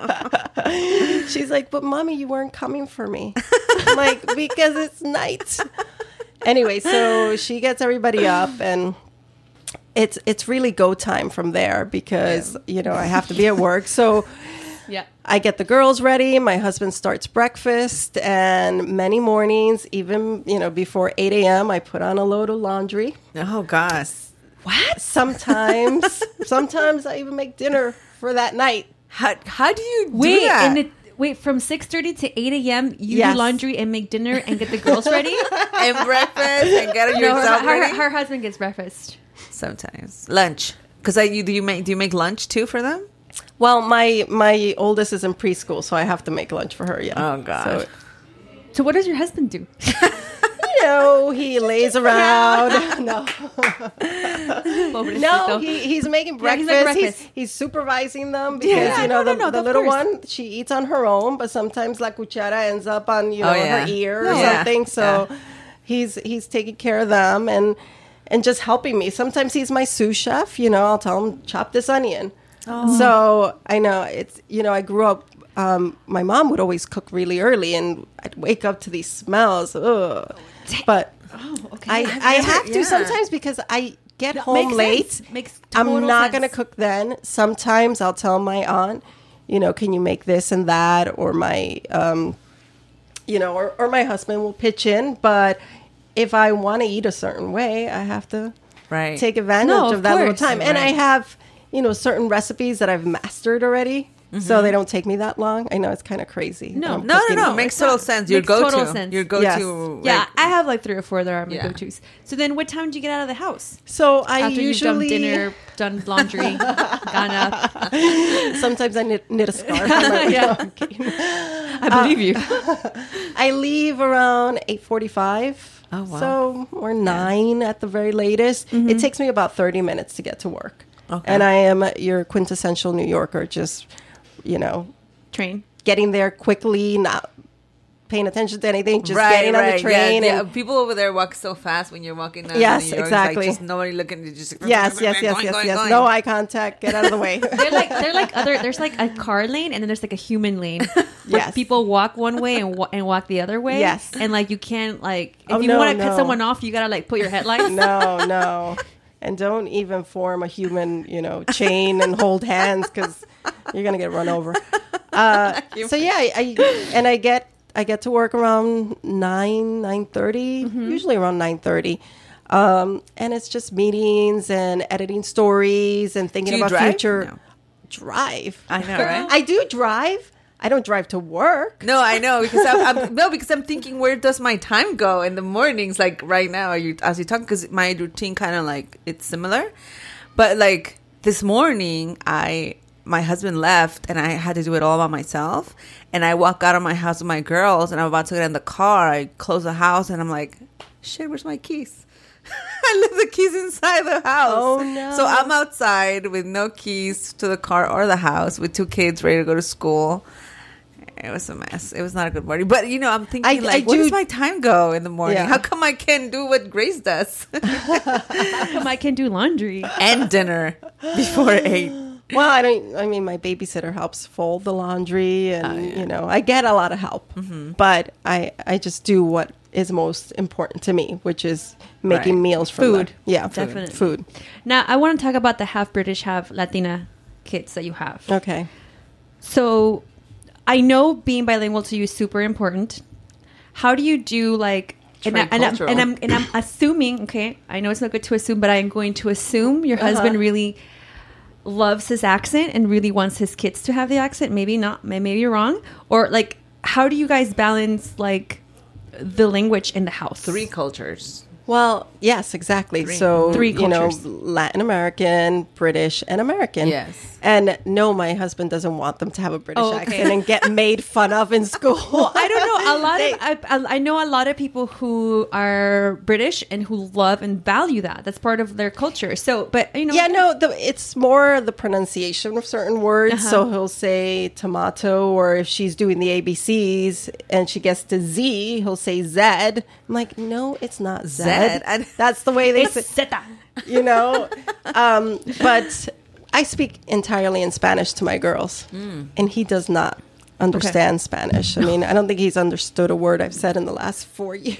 [SPEAKER 3] She's like, but mommy, you weren't coming for me. I'm like, because it's night. Anyway, so she gets everybody up, and it's really go time from there because, you know, I have to be at work. So
[SPEAKER 2] Yeah.
[SPEAKER 3] I get the girls ready. My husband starts breakfast, and many mornings, even, you know, before 8 a.m., I put on a load of laundry.
[SPEAKER 1] Oh gosh.
[SPEAKER 3] What? Sometimes I even make dinner for that night.
[SPEAKER 1] How do you do
[SPEAKER 2] Wait,
[SPEAKER 1] that?
[SPEAKER 2] wait, from 6:30 to 8 a.m. you
[SPEAKER 3] Yes.
[SPEAKER 2] do laundry and make dinner and get the girls ready?
[SPEAKER 1] And breakfast and get
[SPEAKER 2] No,
[SPEAKER 1] yourself ready.
[SPEAKER 2] her husband gets breakfast.
[SPEAKER 1] Sometimes lunch. Because do you make lunch too for them?
[SPEAKER 3] Well, my oldest is in preschool, so I have to make lunch for her. Yeah.
[SPEAKER 1] Oh, God.
[SPEAKER 3] So,
[SPEAKER 2] So what does your husband do?
[SPEAKER 3] you know, he lays around. No,
[SPEAKER 2] Pobrecito.
[SPEAKER 3] he's making
[SPEAKER 2] Yeah, he's
[SPEAKER 3] breakfast.
[SPEAKER 2] like breakfast.
[SPEAKER 3] He's supervising them because
[SPEAKER 2] Yeah,
[SPEAKER 3] you know
[SPEAKER 2] no,
[SPEAKER 3] the
[SPEAKER 2] of
[SPEAKER 3] little
[SPEAKER 2] course.
[SPEAKER 3] one, she eats on her own, but sometimes la cuchara ends up on her ear or
[SPEAKER 1] Yeah.
[SPEAKER 3] something. So he's taking care of them and just helping me. Sometimes he's my sous chef. You know, I'll tell him chop this onion. So I know it's, you know, I grew up. My mom would always cook really early, and I'd wake up to these smells. Ugh. But
[SPEAKER 2] okay.
[SPEAKER 3] I have to sometimes because I get home
[SPEAKER 2] makes
[SPEAKER 3] late.
[SPEAKER 2] sense. Makes
[SPEAKER 3] I'm
[SPEAKER 2] total
[SPEAKER 3] not going to
[SPEAKER 2] sense.
[SPEAKER 3] cook then. Sometimes I'll tell my aunt, you know, can you make this and that, or my, you know, or my husband will pitch in. But if I want to eat a certain way, I have to
[SPEAKER 1] Right.
[SPEAKER 3] take advantage
[SPEAKER 2] No,
[SPEAKER 3] of
[SPEAKER 2] of
[SPEAKER 3] that little
[SPEAKER 2] course.
[SPEAKER 3] time. And I
[SPEAKER 1] Right.
[SPEAKER 3] have, you know, certain recipes that I've mastered already. So they don't take me that long. I know it's kind of crazy.
[SPEAKER 2] No.
[SPEAKER 3] that I'm
[SPEAKER 1] No,
[SPEAKER 3] cooking.
[SPEAKER 1] no. Makes total sense. Your
[SPEAKER 2] Makes
[SPEAKER 1] go-to.
[SPEAKER 2] total sense.
[SPEAKER 1] Your go-to.
[SPEAKER 3] Yes.
[SPEAKER 2] Yeah,
[SPEAKER 1] like-
[SPEAKER 2] I have like 3 or 4 that are my
[SPEAKER 1] Yeah.
[SPEAKER 2] go-tos. So then what time do you get out of the house?
[SPEAKER 3] So I
[SPEAKER 2] After
[SPEAKER 3] usually
[SPEAKER 2] you've done dinner, done laundry, gone up.
[SPEAKER 3] sometimes I knit a scarf. I'm like,
[SPEAKER 2] Yeah.
[SPEAKER 3] no, I'm kidding.
[SPEAKER 2] I believe you.
[SPEAKER 3] I leave around 8:45.
[SPEAKER 1] Oh, wow.
[SPEAKER 3] So or 9 at the very latest. It takes me about 30 minutes to get to work.
[SPEAKER 1] Okay.
[SPEAKER 3] And I am your quintessential New Yorker, just, you know,
[SPEAKER 2] Train.
[SPEAKER 3] getting there quickly, not paying attention to anything, just
[SPEAKER 1] Right,
[SPEAKER 3] getting on the
[SPEAKER 1] right,
[SPEAKER 3] train.
[SPEAKER 1] Yeah,
[SPEAKER 3] And
[SPEAKER 1] people over there walk so fast when you're walking down.
[SPEAKER 3] Yes,
[SPEAKER 1] New York. It's
[SPEAKER 3] exactly.
[SPEAKER 1] Like just nobody looking. Just
[SPEAKER 3] yes.
[SPEAKER 1] going.
[SPEAKER 3] No eye contact. Get out of the way.
[SPEAKER 2] They're like other. There's like a car lane and then there's like a human lane.
[SPEAKER 3] Yes.
[SPEAKER 2] People walk one way and walk the other way.
[SPEAKER 3] Yes.
[SPEAKER 2] And like you can't like if
[SPEAKER 3] Oh,
[SPEAKER 2] you
[SPEAKER 3] no,
[SPEAKER 2] want to cut
[SPEAKER 3] no.
[SPEAKER 2] someone off, you gotta like put your headlights.
[SPEAKER 3] No. And don't even form a human, you know, chain and hold hands because you're gonna get run over. So yeah, I get to work around 9:30, usually around 9:30. And it's just meetings and editing stories and thinking
[SPEAKER 1] Do you
[SPEAKER 3] about
[SPEAKER 1] drive?
[SPEAKER 3] future.
[SPEAKER 1] No.
[SPEAKER 3] Drive.
[SPEAKER 1] I know, right?
[SPEAKER 3] I do drive. I don't drive to work.
[SPEAKER 1] No, I know because because I'm thinking, where does my time go in the mornings? Like right now, as you talk, because my routine kind of like it's similar, but like this morning, my husband left and I had to do it all by myself. And I walk out of my house with my girls, and I'm about to get in the car. I close the house, and I'm like, shit, where's my keys? I left the keys inside the house.
[SPEAKER 3] Oh, no.
[SPEAKER 1] So I'm outside with no keys to the car or the house with 2 kids ready to go to school. It was a mess. It was not a good morning. But, you know, I'm thinking, where does my time go in the morning?
[SPEAKER 3] Yeah.
[SPEAKER 1] How come I can't do what Grace does?
[SPEAKER 2] How come I can do laundry?
[SPEAKER 1] And dinner before 8.
[SPEAKER 3] Well, I mean, my babysitter helps fold the laundry, and you know, I get a lot of help. But I just do what is most important to me, which is making
[SPEAKER 1] Right.
[SPEAKER 3] meals for
[SPEAKER 2] Food.
[SPEAKER 3] them. Yeah,
[SPEAKER 2] Definitely.
[SPEAKER 3] food.
[SPEAKER 2] Now I want to talk about the half British, half Latina kids that you have.
[SPEAKER 3] Okay.
[SPEAKER 2] So I know being bilingual to you is super important. How do you do like and I'm assuming, okay, I know it's not good to assume, but I am going to assume your husband really loves his accent and really wants his kids to have the accent. Maybe not, maybe you're wrong. Or like how do you guys balance like the language in the house?
[SPEAKER 4] 3 cultures.
[SPEAKER 3] Well, yes, exactly. So,
[SPEAKER 2] 3
[SPEAKER 3] you know,
[SPEAKER 2] cultures.
[SPEAKER 3] Latin American, British, and American.
[SPEAKER 4] Yes.
[SPEAKER 3] And no, my husband doesn't want them to have a British
[SPEAKER 2] Oh, okay.
[SPEAKER 3] accent and get made fun of in school.
[SPEAKER 2] I don't know. I know a lot of people who are British and who love and value that. That's part of their culture. So, but you know,
[SPEAKER 3] Yeah, no, it's more the pronunciation of certain words. So he'll say tomato, or if she's doing the ABCs and she gets to Z, he'll say Z. I'm like, no, it's not Z.
[SPEAKER 4] And-
[SPEAKER 3] That's the way they
[SPEAKER 2] it's
[SPEAKER 3] say,
[SPEAKER 2] Zeta.
[SPEAKER 3] you know. But I speak entirely in Spanish to my girls, and he does not understand Spanish. I mean, I don't think he's understood a word I've said in the last 4 years.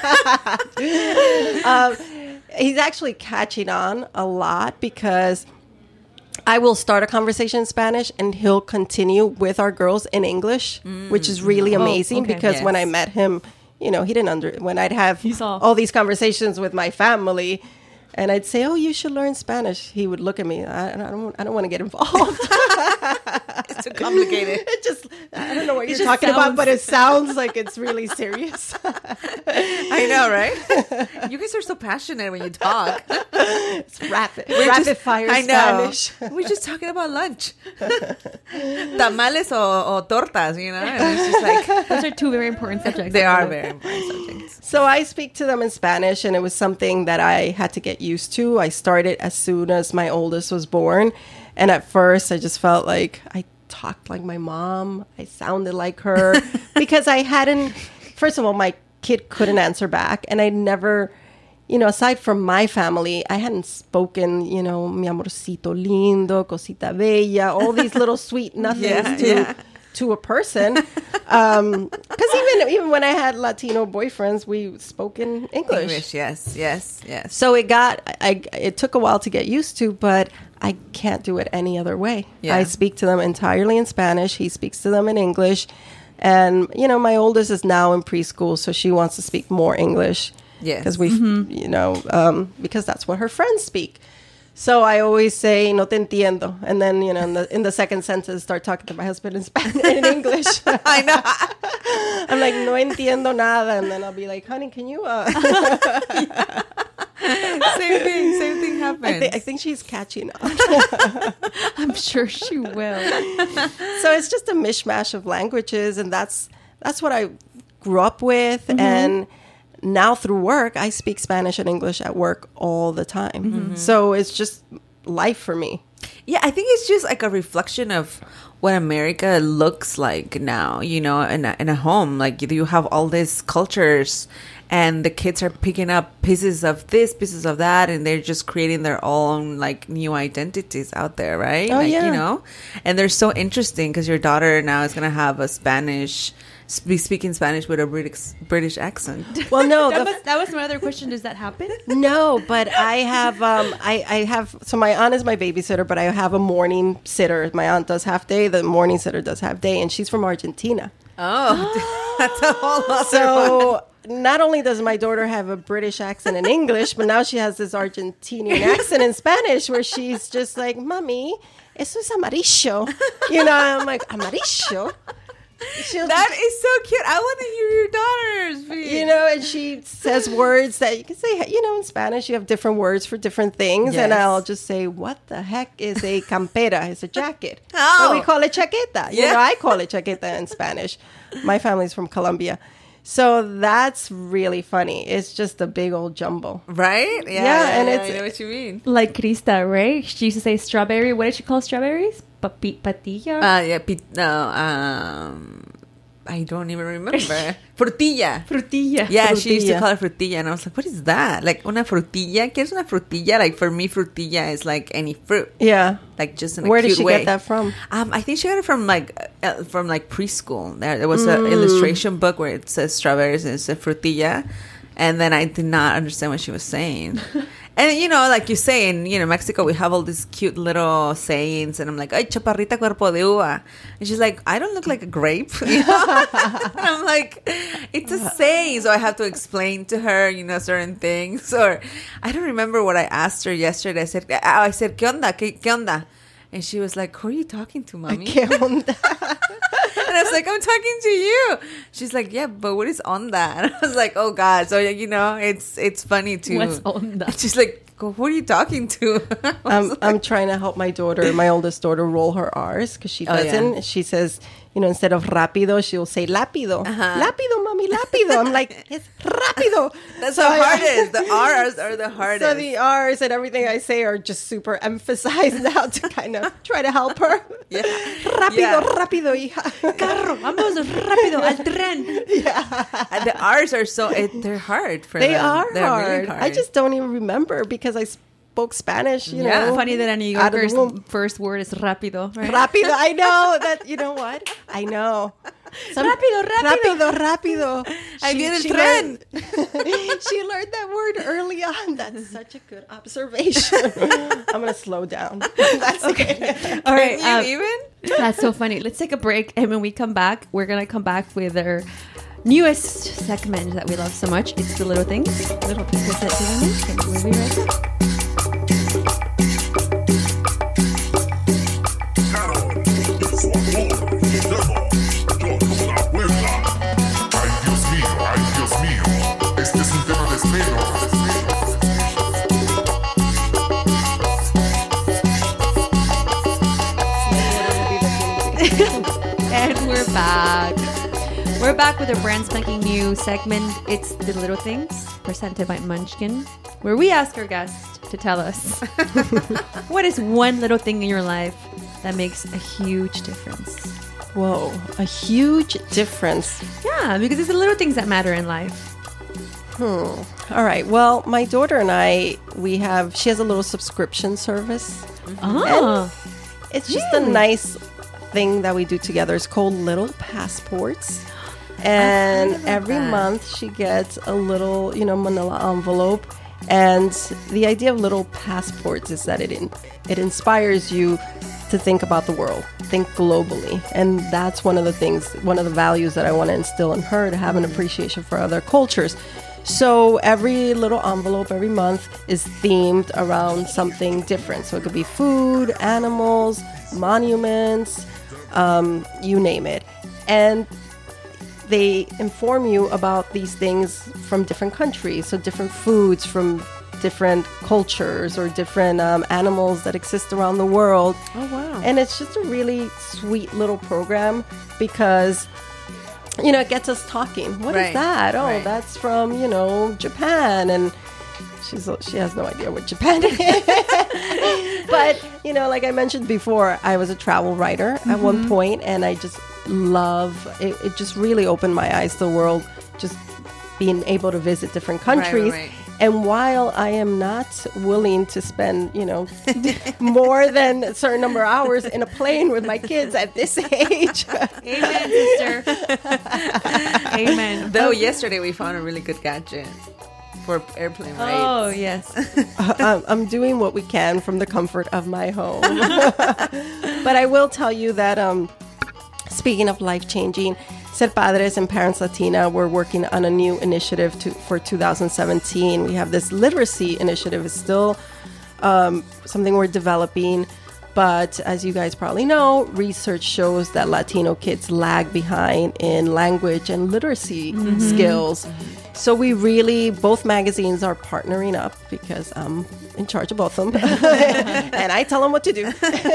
[SPEAKER 3] He's actually catching on a lot because I will start a conversation in Spanish and he'll continue with our girls in English, which is really amazing
[SPEAKER 2] okay.
[SPEAKER 3] because when I
[SPEAKER 4] Yes.
[SPEAKER 3] met him, you know, he didn't when I'd have
[SPEAKER 2] saw.
[SPEAKER 3] all these conversations with my family and I'd say, "Oh, you should learn Spanish." He would look at me, I don't want to get involved.
[SPEAKER 4] It's too complicated.
[SPEAKER 3] It just, I don't know what you're
[SPEAKER 2] just
[SPEAKER 3] talking about,
[SPEAKER 2] sounds-
[SPEAKER 3] but it sounds like it's really serious.
[SPEAKER 4] I know, right? You guys are so passionate when you talk.
[SPEAKER 3] It's rapid fire
[SPEAKER 4] I know.
[SPEAKER 3] Spanish.
[SPEAKER 4] We're just talking about lunch. Tamales or tortas, you know? And it's just like,
[SPEAKER 2] Those are 2 very important subjects.
[SPEAKER 4] they are very important subjects.
[SPEAKER 3] So I speak to them in Spanish, and it was something that I had to get used to. I started as soon as my oldest was born. And at first, I just felt like I talked like my mom. I sounded like her because I hadn't, first of all, my kid couldn't answer back. And I never, you know, aside from my family, I hadn't spoken, you know, mi amorcito lindo, cosita bella, all these little sweet nothings to a person. Because even when I had Latino boyfriends, we spoke in English.
[SPEAKER 4] Yes.
[SPEAKER 3] So it took a while to get used to, but I can't do it any other way.
[SPEAKER 4] Yeah.
[SPEAKER 3] I speak to them entirely in Spanish. He speaks to them in English. And, you know, my oldest is now in preschool, so she wants to speak more English.
[SPEAKER 4] Yes.
[SPEAKER 3] Because you know, because that's what her friends speak. So I always say, no te entiendo. And then, you know, in the second sentence, start talking to my husband in Spanish, in English.
[SPEAKER 4] I know.
[SPEAKER 3] I'm like, no entiendo nada. And then I'll be like, honey, can you...
[SPEAKER 4] Same thing happens.
[SPEAKER 3] I think she's catching on.
[SPEAKER 2] I'm sure she will.
[SPEAKER 3] So it's just a mishmash of languages. And that's what I grew up with. And now through work, I speak Spanish and English at work all the time. So it's just life for me.
[SPEAKER 4] Yeah, I think it's just like a reflection of what America looks like now, you know, in a home. Like you have all these cultures and the kids are picking up pieces of this, pieces of that, and they're just creating their own like new identities out there, right?
[SPEAKER 3] Oh,
[SPEAKER 4] like,
[SPEAKER 3] yeah.
[SPEAKER 4] You know, and they're so interesting because your daughter now is going to have a speaking Spanish with a British accent.
[SPEAKER 3] Well, no,
[SPEAKER 2] That was my other question. Does that happen?
[SPEAKER 3] no, but I have, I have, so my aunt is my babysitter, but I have a morning sitter. My aunt does half day, the morning sitter does half day, and she's from Argentina.
[SPEAKER 4] Oh, that's a whole other one.
[SPEAKER 3] So not only does my daughter have a British accent in English, but now she has this Argentinian accent in Spanish where she's just like, Mommy, eso es amarillo. You know, I'm like, amarillo?
[SPEAKER 4] That is so cute. I want to hear your daughters. Please.
[SPEAKER 3] You know, and she says words that you can say, you know, in Spanish, you have different words for different things. And
[SPEAKER 4] Yes.
[SPEAKER 3] I'll just say, what the heck is a campera? It's a jacket.
[SPEAKER 4] Oh.
[SPEAKER 3] But we call it chaqueta. You
[SPEAKER 4] Yeah.
[SPEAKER 3] know, I call it chaqueta in Spanish. My family's from Colombia. So that's really funny. It's just a big old jumble.
[SPEAKER 4] Right?
[SPEAKER 3] Yeah, and
[SPEAKER 4] I
[SPEAKER 3] it's-
[SPEAKER 4] know what you mean.
[SPEAKER 2] Like Krista, right? She used to say strawberry. What did she call strawberries? Patilla?
[SPEAKER 4] I don't even remember. Frutilla.
[SPEAKER 2] Frutilla.
[SPEAKER 4] Yeah, she used to
[SPEAKER 3] Frutilla.
[SPEAKER 4] call it frutilla, and I was like, "What is that? Like una frutilla? ¿Qué es una frutilla?" Like for me, frutilla is like any fruit,
[SPEAKER 3] Yeah.
[SPEAKER 4] like just in a
[SPEAKER 3] Where
[SPEAKER 4] cute
[SPEAKER 3] did she
[SPEAKER 4] way.
[SPEAKER 3] get that from?
[SPEAKER 4] I think she got it from like preschool. There was an illustration book where it says strawberries and it said frutilla, and then I did not understand what she was saying. And, you know, like you say, in, you know, Mexico, we have all these cute little sayings. And I'm like, ay, chaparrita cuerpo de uva. And she's like, I don't look like a grape. You know? And I'm like, it's a saying. So I have to explain to her, you know, certain things. Or I don't remember what I asked her yesterday. I said, ¿Qué onda? ¿Qué onda? And she was like, who are you talking to, mommy?
[SPEAKER 3] ¿Qué onda?
[SPEAKER 4] And I was like, I'm talking to you. She's like, yeah, but what is on that? I was like, oh God. So, you know, it's funny too.
[SPEAKER 2] What's on that?
[SPEAKER 4] She's like, who are you talking to?
[SPEAKER 3] I'm trying to help my daughter, my oldest daughter, roll her R's because she
[SPEAKER 4] Oh, yeah.
[SPEAKER 3] doesn't. She says, you know, instead of rápido, she'll say lápido. Lápido, mami, lápido. I'm like, it's rápido.
[SPEAKER 4] That's
[SPEAKER 3] So
[SPEAKER 4] the
[SPEAKER 3] I-
[SPEAKER 4] hardest. The R's are the hardest.
[SPEAKER 3] So the R's and everything I say are just super emphasized now to kind of try to help her.
[SPEAKER 4] Yeah.
[SPEAKER 3] Rápido,
[SPEAKER 4] Yeah.
[SPEAKER 3] rápido, hija.
[SPEAKER 2] Carro, vamos rápido al tren.
[SPEAKER 4] And the R's are so, they're hard for
[SPEAKER 3] They
[SPEAKER 4] them.
[SPEAKER 3] are
[SPEAKER 4] They're
[SPEAKER 3] hard.
[SPEAKER 4] really hard.
[SPEAKER 3] I just don't even remember because I spoke Spanish, you
[SPEAKER 4] Yeah.
[SPEAKER 3] know.
[SPEAKER 2] Funny that a New
[SPEAKER 3] out of the
[SPEAKER 2] Yorker's
[SPEAKER 3] womb.
[SPEAKER 2] first word is rápido, right?
[SPEAKER 3] Rápido. I know that. You know what? I know.
[SPEAKER 2] Rápido, rápido.
[SPEAKER 3] Rápido.
[SPEAKER 4] Ahí viene el
[SPEAKER 3] she
[SPEAKER 4] tren.
[SPEAKER 3] she learned that word early on. That's such a good observation. I'm gonna slow down. That's okay.
[SPEAKER 2] All right.
[SPEAKER 4] Can you even?
[SPEAKER 2] That's so funny. Let's take a break. And when we come back, we're going to come back with our newest segment that we love so much. It's the little things. Little pieces that do the magic. We'll be right back.
[SPEAKER 5] Ay, Dios mío, este es un tema de espero.
[SPEAKER 2] And we're back. We're back with a brand spanking new segment. It's The Little Things, presented by Munchkin, where we ask our guests to tell us what is one little thing in your life that makes a huge difference.
[SPEAKER 3] Whoa, a huge difference.
[SPEAKER 2] Yeah, because it's the little things that matter in life.
[SPEAKER 3] All right. Well, my daughter and I, she has a little subscription service.
[SPEAKER 2] Oh,
[SPEAKER 3] It's just a nice thing that we do together. It's called Little Passports. And every month she gets a little, manila envelope. And the idea of Little Passports is that it inspires you to think about the world, think globally. And that's one of the values that I want to instill in her, to have an appreciation for other cultures. So every little envelope every month is themed around something different. So it could be food, animals, monuments, you name it. And they inform you about these things from different countries. So different foods from different cultures, or different animals that exist around the world.
[SPEAKER 4] Oh, wow.
[SPEAKER 3] And it's just a really sweet little program because, it gets us talking. What is
[SPEAKER 4] Right,
[SPEAKER 3] that? Oh,
[SPEAKER 4] right.
[SPEAKER 3] that's from, Japan. And she has no idea what Japan is. But, like I mentioned before, I was a travel writer at one point, and I just love it. It just really opened my eyes to the world, just being able to visit different countries.
[SPEAKER 4] right.
[SPEAKER 3] And while I am not willing to spend, more than a certain number of hours in a plane with my kids at this age,
[SPEAKER 2] amen, sister. Amen.
[SPEAKER 4] Though yesterday we found a really good gadget for airplane rides.
[SPEAKER 2] Oh, yes.
[SPEAKER 3] I'm doing what we can from the comfort of my home. But I will tell you that, speaking of life-changing, Ser Padres and Parents Latina, we're working on a new initiative for 2017. We have this literacy initiative. It's still something we're developing. But as you guys probably know, research shows that Latino kids lag behind in language and literacy skills. So we both magazines are partnering up because I'm in charge of both of them. And I tell them what to do.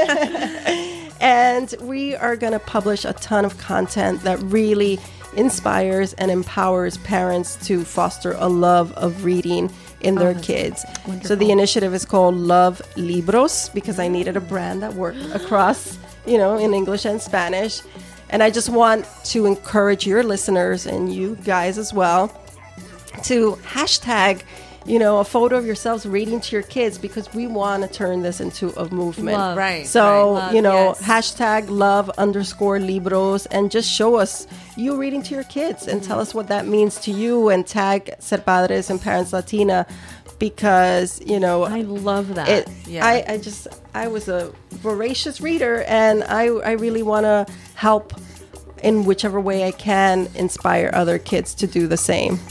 [SPEAKER 3] And we are going to publish a ton of content that really inspires and empowers parents to foster a love of reading in their kids. So the initiative is called Love Libros, because I needed a brand that worked across, in English and Spanish. And I just want to encourage your listeners, and you guys as well, to hashtag, a photo of yourselves reading to your kids, because we want to turn this into a movement.
[SPEAKER 2] Love.
[SPEAKER 4] Right.
[SPEAKER 3] So,
[SPEAKER 2] Love, yes.
[SPEAKER 3] hashtag love_libros, and just show us you reading to your kids and tell us what that means to you, and tag Ser Padres and Parents Latina, because,
[SPEAKER 2] I love that.
[SPEAKER 4] Yeah.
[SPEAKER 3] I was a voracious reader, and I really want to help in whichever way I can inspire other kids to do the same.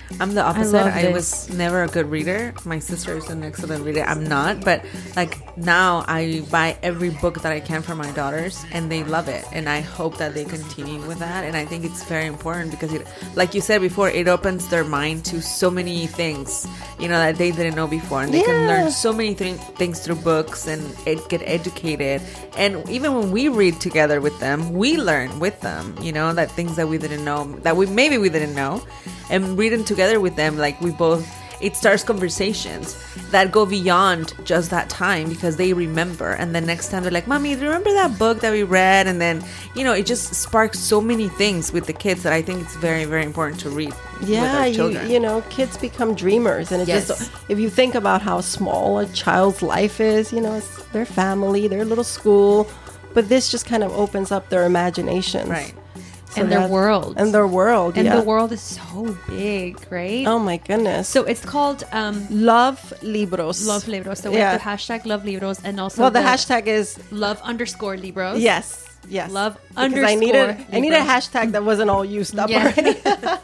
[SPEAKER 4] I'm the opposite.
[SPEAKER 2] love
[SPEAKER 4] I
[SPEAKER 2] this.
[SPEAKER 4] was never a good reader. My sister is an excellent reader. I'm not, but like now I buy every book that I can for my daughters, and they love it. And I hope that they continue with that. And I think it's very important because it, like you said before, it opens their mind to so many things, you know, that they didn't know before, and they can
[SPEAKER 3] Yeah.
[SPEAKER 4] learn so many things through books and get educated. And even when we read together with them, we learn with them, you know, that things that we didn't know, that we didn't know, and reading together with them, like we both, it starts conversations that go beyond just that time because they remember. And the next time they're like, Mommy, do you remember that book that we read? And then, you know, it just sparks so many things with the kids that I think it's very, very important to read with
[SPEAKER 3] Yeah,
[SPEAKER 4] our children.
[SPEAKER 3] you know, kids become dreamers, and it
[SPEAKER 4] Yes.
[SPEAKER 3] just, if you think about how small a child's life is, you know, it's their family, their little school, but this just kind of opens up their imaginations.
[SPEAKER 4] Right.
[SPEAKER 2] And their world.
[SPEAKER 3] And their world,
[SPEAKER 2] And
[SPEAKER 3] yeah.
[SPEAKER 2] the world is so big, right?
[SPEAKER 3] Oh my goodness.
[SPEAKER 2] So it's called
[SPEAKER 3] Love Libros.
[SPEAKER 2] Love Libros. So we
[SPEAKER 3] Yeah.
[SPEAKER 2] have the hashtag Love Libros and also
[SPEAKER 3] Well, the hashtag is,
[SPEAKER 2] Love_Libros.
[SPEAKER 3] yes. Because I needed a
[SPEAKER 2] Libros.
[SPEAKER 3] hashtag that wasn't all used up
[SPEAKER 2] Yes.
[SPEAKER 3] already.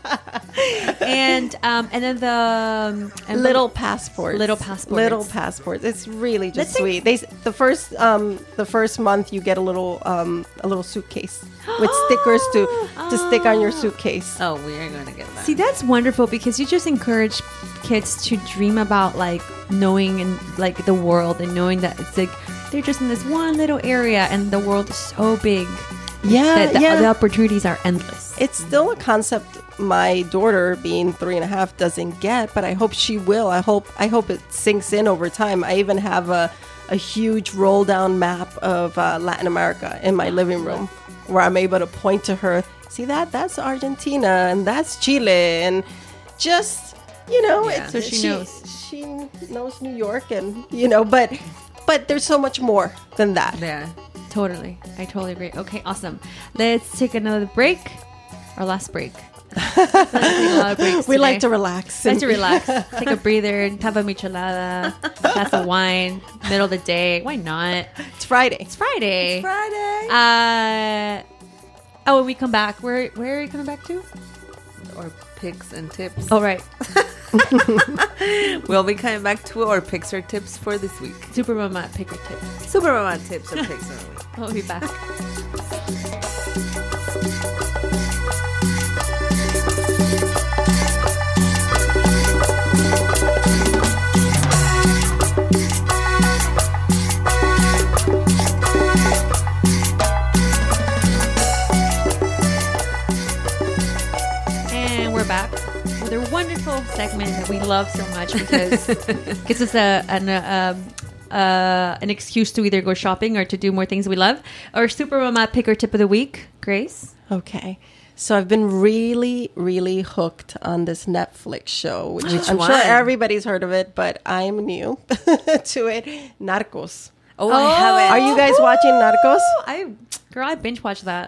[SPEAKER 2] and then the
[SPEAKER 3] Little passports.
[SPEAKER 2] Little passports.
[SPEAKER 3] Little passports. It's really just
[SPEAKER 2] Let's
[SPEAKER 3] sweet. The first month you get a little suitcase with stickers to stick on your suitcase.
[SPEAKER 4] Oh, we are going to get that.
[SPEAKER 2] See, that's wonderful because you just encourage kids to dream about like knowing and like the world and knowing that it's like they're just in this one little area and the world is so big
[SPEAKER 3] Yeah,
[SPEAKER 2] that
[SPEAKER 3] yeah.
[SPEAKER 2] the opportunities are endless.
[SPEAKER 3] It's still a concept my daughter, being 3.5, doesn't get, but I hope she will. I hope it sinks in over time. I even have a huge roll down map of Latin America in my living room where I'm able to point to her. See that's Argentina and that's Chile, and just, you know,
[SPEAKER 4] Yeah.
[SPEAKER 2] So she knows.
[SPEAKER 3] She knows New York, and you know, but there's so much more than that.
[SPEAKER 4] Yeah.
[SPEAKER 2] Totally. I totally agree. Okay, awesome. Let's take another break. Our last break. Let's take a lot of breaks
[SPEAKER 3] We like to
[SPEAKER 2] today.
[SPEAKER 3] relax.
[SPEAKER 2] Like to relax. Take a breather, have a michelada, glass of wine, middle of the day. Why not?
[SPEAKER 3] It's Friday.
[SPEAKER 2] It's Friday.
[SPEAKER 4] Friday.
[SPEAKER 2] When we come back, where are you coming back to?
[SPEAKER 4] Or picks and tips.
[SPEAKER 2] Oh, right.
[SPEAKER 4] We'll be coming back to our picks or tips for this week.
[SPEAKER 2] Super Mama pick or tip.
[SPEAKER 4] Super Mama tips or picks of the week.
[SPEAKER 2] We'll be back. And we're back with a wonderful segment that we love so much because it gives us an excuse to either go shopping or to do more things we love. Our Super Mama pick or tip of the week, Grace.
[SPEAKER 3] Okay. So I've been really, really hooked on this Netflix show, which I'm
[SPEAKER 4] one?
[SPEAKER 3] sure everybody's heard of it, but I'm new to it. Narcos.
[SPEAKER 4] Oh, I haven't.
[SPEAKER 3] Are you guys watching Narcos?
[SPEAKER 2] I binge watched that.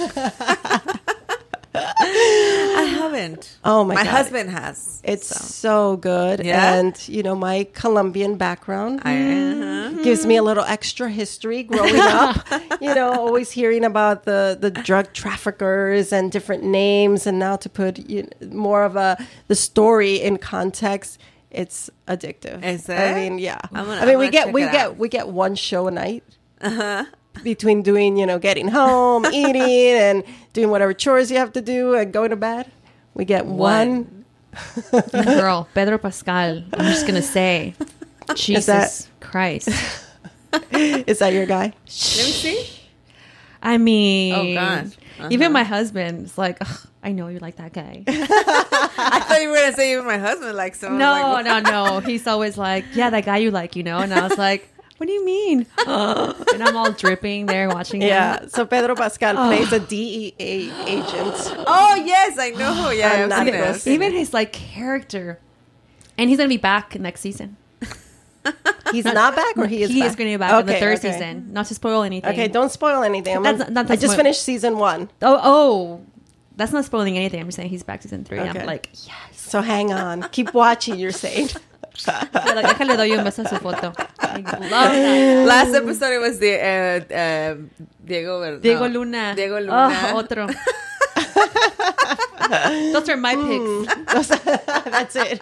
[SPEAKER 4] I haven't.
[SPEAKER 3] Oh my
[SPEAKER 4] My
[SPEAKER 3] God.
[SPEAKER 4] husband has.
[SPEAKER 3] It's
[SPEAKER 4] so.
[SPEAKER 3] so good.
[SPEAKER 4] Yeah?
[SPEAKER 3] And, you know, my Colombian background
[SPEAKER 4] I,
[SPEAKER 3] gives me a little extra history growing up. You know, always hearing about the drug traffickers and different names. And now to put more of the story in context, it's addictive.
[SPEAKER 4] Is it?
[SPEAKER 3] I mean, yeah.
[SPEAKER 4] I'm gonna-
[SPEAKER 3] I mean,
[SPEAKER 4] I'm gonna check it out.
[SPEAKER 3] we get one show a night. Between doing, you know, getting home, eating, and doing whatever chores you have to do and going to bed, we get one.
[SPEAKER 2] Girl, Pedro Pascal. I'm just going to say, Jesus Christ.
[SPEAKER 3] Is that your guy?
[SPEAKER 4] let me see.
[SPEAKER 2] I mean,
[SPEAKER 4] Oh, gosh.
[SPEAKER 2] Even my husband is like, "Ugh, I know you like that guy.
[SPEAKER 4] I thought you were going to say even my husband likes him.
[SPEAKER 2] No. He's always like, yeah, that guy you like, you know? And I was like, what do you mean? And I'm all dripping there watching him.
[SPEAKER 3] Yeah. So Pedro Pascal plays a DEA agent.
[SPEAKER 4] Oh, yes, I know. Yeah,
[SPEAKER 3] On
[SPEAKER 4] I've seen it.
[SPEAKER 3] Narcos.
[SPEAKER 4] I've seen
[SPEAKER 2] Even
[SPEAKER 4] it.
[SPEAKER 2] his like character. And he's going to be back next season.
[SPEAKER 3] He's not back, or he is back?
[SPEAKER 2] Is going to be back in the third season. Not to spoil anything.
[SPEAKER 3] Okay, don't spoil anything. I just finished season 1.
[SPEAKER 2] Oh, that's not spoiling anything. I'm just saying he's back season 3.
[SPEAKER 3] Okay.
[SPEAKER 2] I'm like, yes.
[SPEAKER 3] So hang on. Keep watching, you're saying.
[SPEAKER 2] Yeah, like, déjale doy un beso a su foto. I love that.
[SPEAKER 4] Last episode, it was the Diego
[SPEAKER 2] Diego Luna.
[SPEAKER 4] Diego Luna.
[SPEAKER 2] Oh, otro. Those are my picks.
[SPEAKER 3] That's it.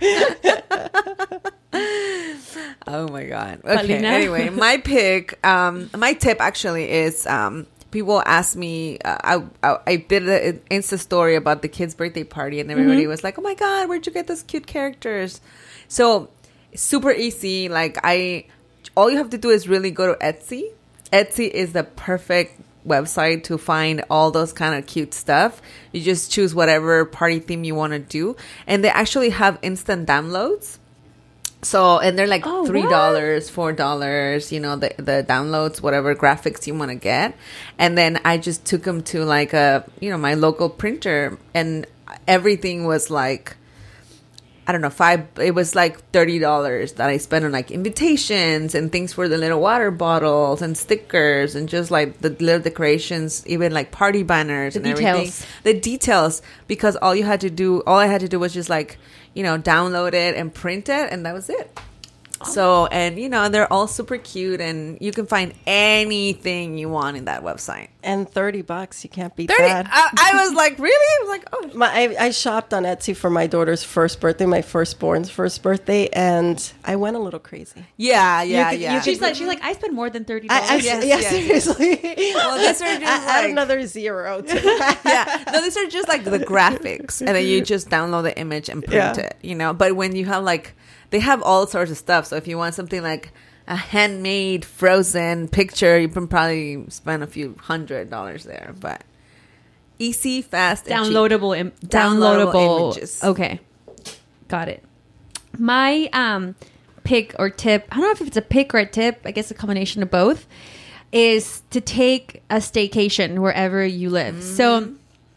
[SPEAKER 4] Oh my god. Okay.
[SPEAKER 2] Paulina?
[SPEAKER 4] Anyway, my pick, my tip actually is people ask me. I did an Insta story about the kids' birthday party, and everybody was like, "Oh my god, where'd you get those cute characters?" So it's super easy. Like all you have to do is really go to Etsy. Etsy is the perfect website to find all those kind of cute stuff. You just choose whatever party theme you want to do, and they actually have instant downloads. So, and they're like $3, $4, you know, the downloads, whatever graphics you want to get. And then I just took them to like my local printer, and everything was like, I don't know, it was like $30 that I spent on like invitations and things for the little water bottles and stickers and just like the little decorations, even like party banners and everything. The details, because all I had to do was just like, you know, download it and print it, and that was it. So, and you know, they're all super cute, and you can find anything you want in that website.
[SPEAKER 3] And $30, you can't beat
[SPEAKER 4] 30.
[SPEAKER 3] that.
[SPEAKER 4] I was like, really? I was like, oh.
[SPEAKER 3] I shopped on Etsy for my daughter's first birthday, my firstborn's first birthday, and I went a little crazy.
[SPEAKER 4] Yeah.
[SPEAKER 2] She's like, I spend more than $30.
[SPEAKER 3] Yes, seriously.
[SPEAKER 4] Well, these are just
[SPEAKER 3] add
[SPEAKER 4] like
[SPEAKER 3] another zero to that.
[SPEAKER 4] yeah. No, these are just like the graphics, and then you just download the image and print it. You know, but when you have like, they have all sorts of stuff. So if you want something like a handmade frozen picture, you can probably spend a few $100s there. But easy, fast, and
[SPEAKER 2] Downloadable
[SPEAKER 4] images.
[SPEAKER 2] Okay, got it. My pick or tip, I don't know if it's a pick or a tip, I guess a combination of both, is to take a staycation wherever you live. So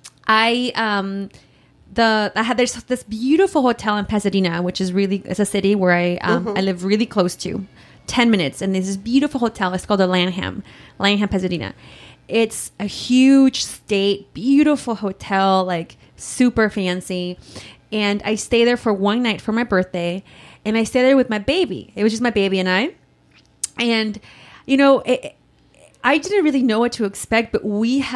[SPEAKER 2] there's this beautiful hotel in Pasadena, which is it's a city where I live really close to, 10 minutes, and there's this beautiful hotel. It's called the Langham, Pasadena. It's a huge state, beautiful hotel, like super fancy. And I stay there for one night for my birthday, and I stay there with my baby. It was just my baby and I. And you know, I didn't really know what to expect, but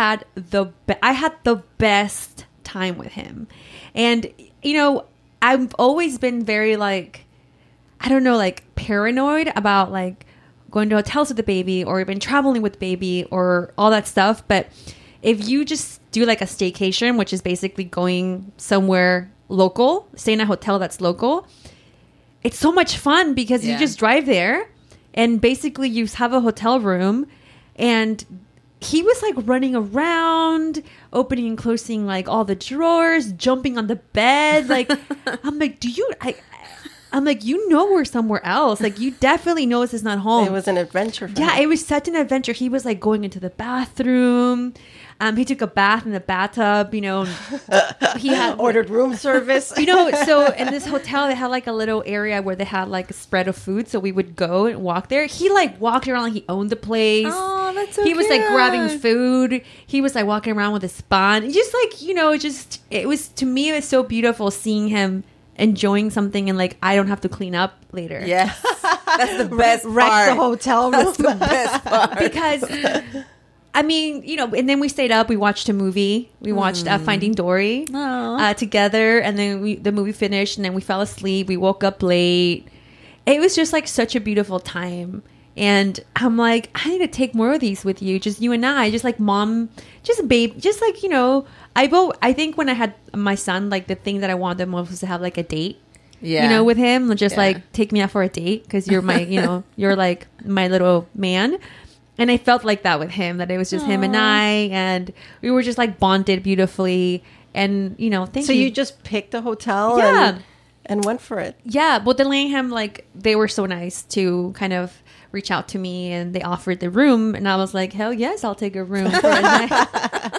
[SPEAKER 2] I had the best time with him. And you know, I've always been very like, I don't know, like paranoid about like going to hotels with the baby or even traveling with the baby or all that stuff. But if you just do like a staycation, which is basically going somewhere local, stay in a hotel that's local, it's so much fun because you just drive there and basically you have a hotel room, and he was like running around, opening and closing like all the drawers, jumping on the bed. Like, I'm like, I'm like, you know, we're somewhere else. Like, you definitely know this is not home.
[SPEAKER 3] It was an adventure for him.
[SPEAKER 2] It was such an adventure. He was like going into the bathroom. He took a bath in the bathtub, you know. He had
[SPEAKER 3] ordered room service.
[SPEAKER 2] You know, so in this hotel, they had like a little area where they had like a spread of food. So we would go and walk there. He like walked around like he owned the place.
[SPEAKER 4] Oh, that's so
[SPEAKER 2] He was
[SPEAKER 4] cute.
[SPEAKER 2] like grabbing food. He was like walking around with a spawn. Just like, you know, it was, to me, it was so beautiful seeing him enjoying something, and like I don't have to clean up later.
[SPEAKER 4] Yes, that's the best
[SPEAKER 3] Wreck
[SPEAKER 4] part.
[SPEAKER 3] the hotel room.
[SPEAKER 4] That's the best part.
[SPEAKER 2] Because I mean, you know, and then we stayed up, we watched a movie, we watched Finding Dory together, and then the movie finished, and then we fell asleep, we woke up late. It was just like such a beautiful time. And I'm like, I need to take more of these with you, just you and I, just like mom, just babe, just like, you know, I think when I had my son, like the thing that I wanted the most was to have like a date, you know, with him, just like take me out for a date because you're my, you know, you're like my little man. And I felt like that with him, that it was just him and I, and we were just like bonded beautifully. And, you know,
[SPEAKER 3] So you just picked a hotel and went for it.
[SPEAKER 2] Yeah, but the Langham, like, they were so nice to kind of reach out to me, and they offered the room, and I was like, hell yes, I'll take a room for a night.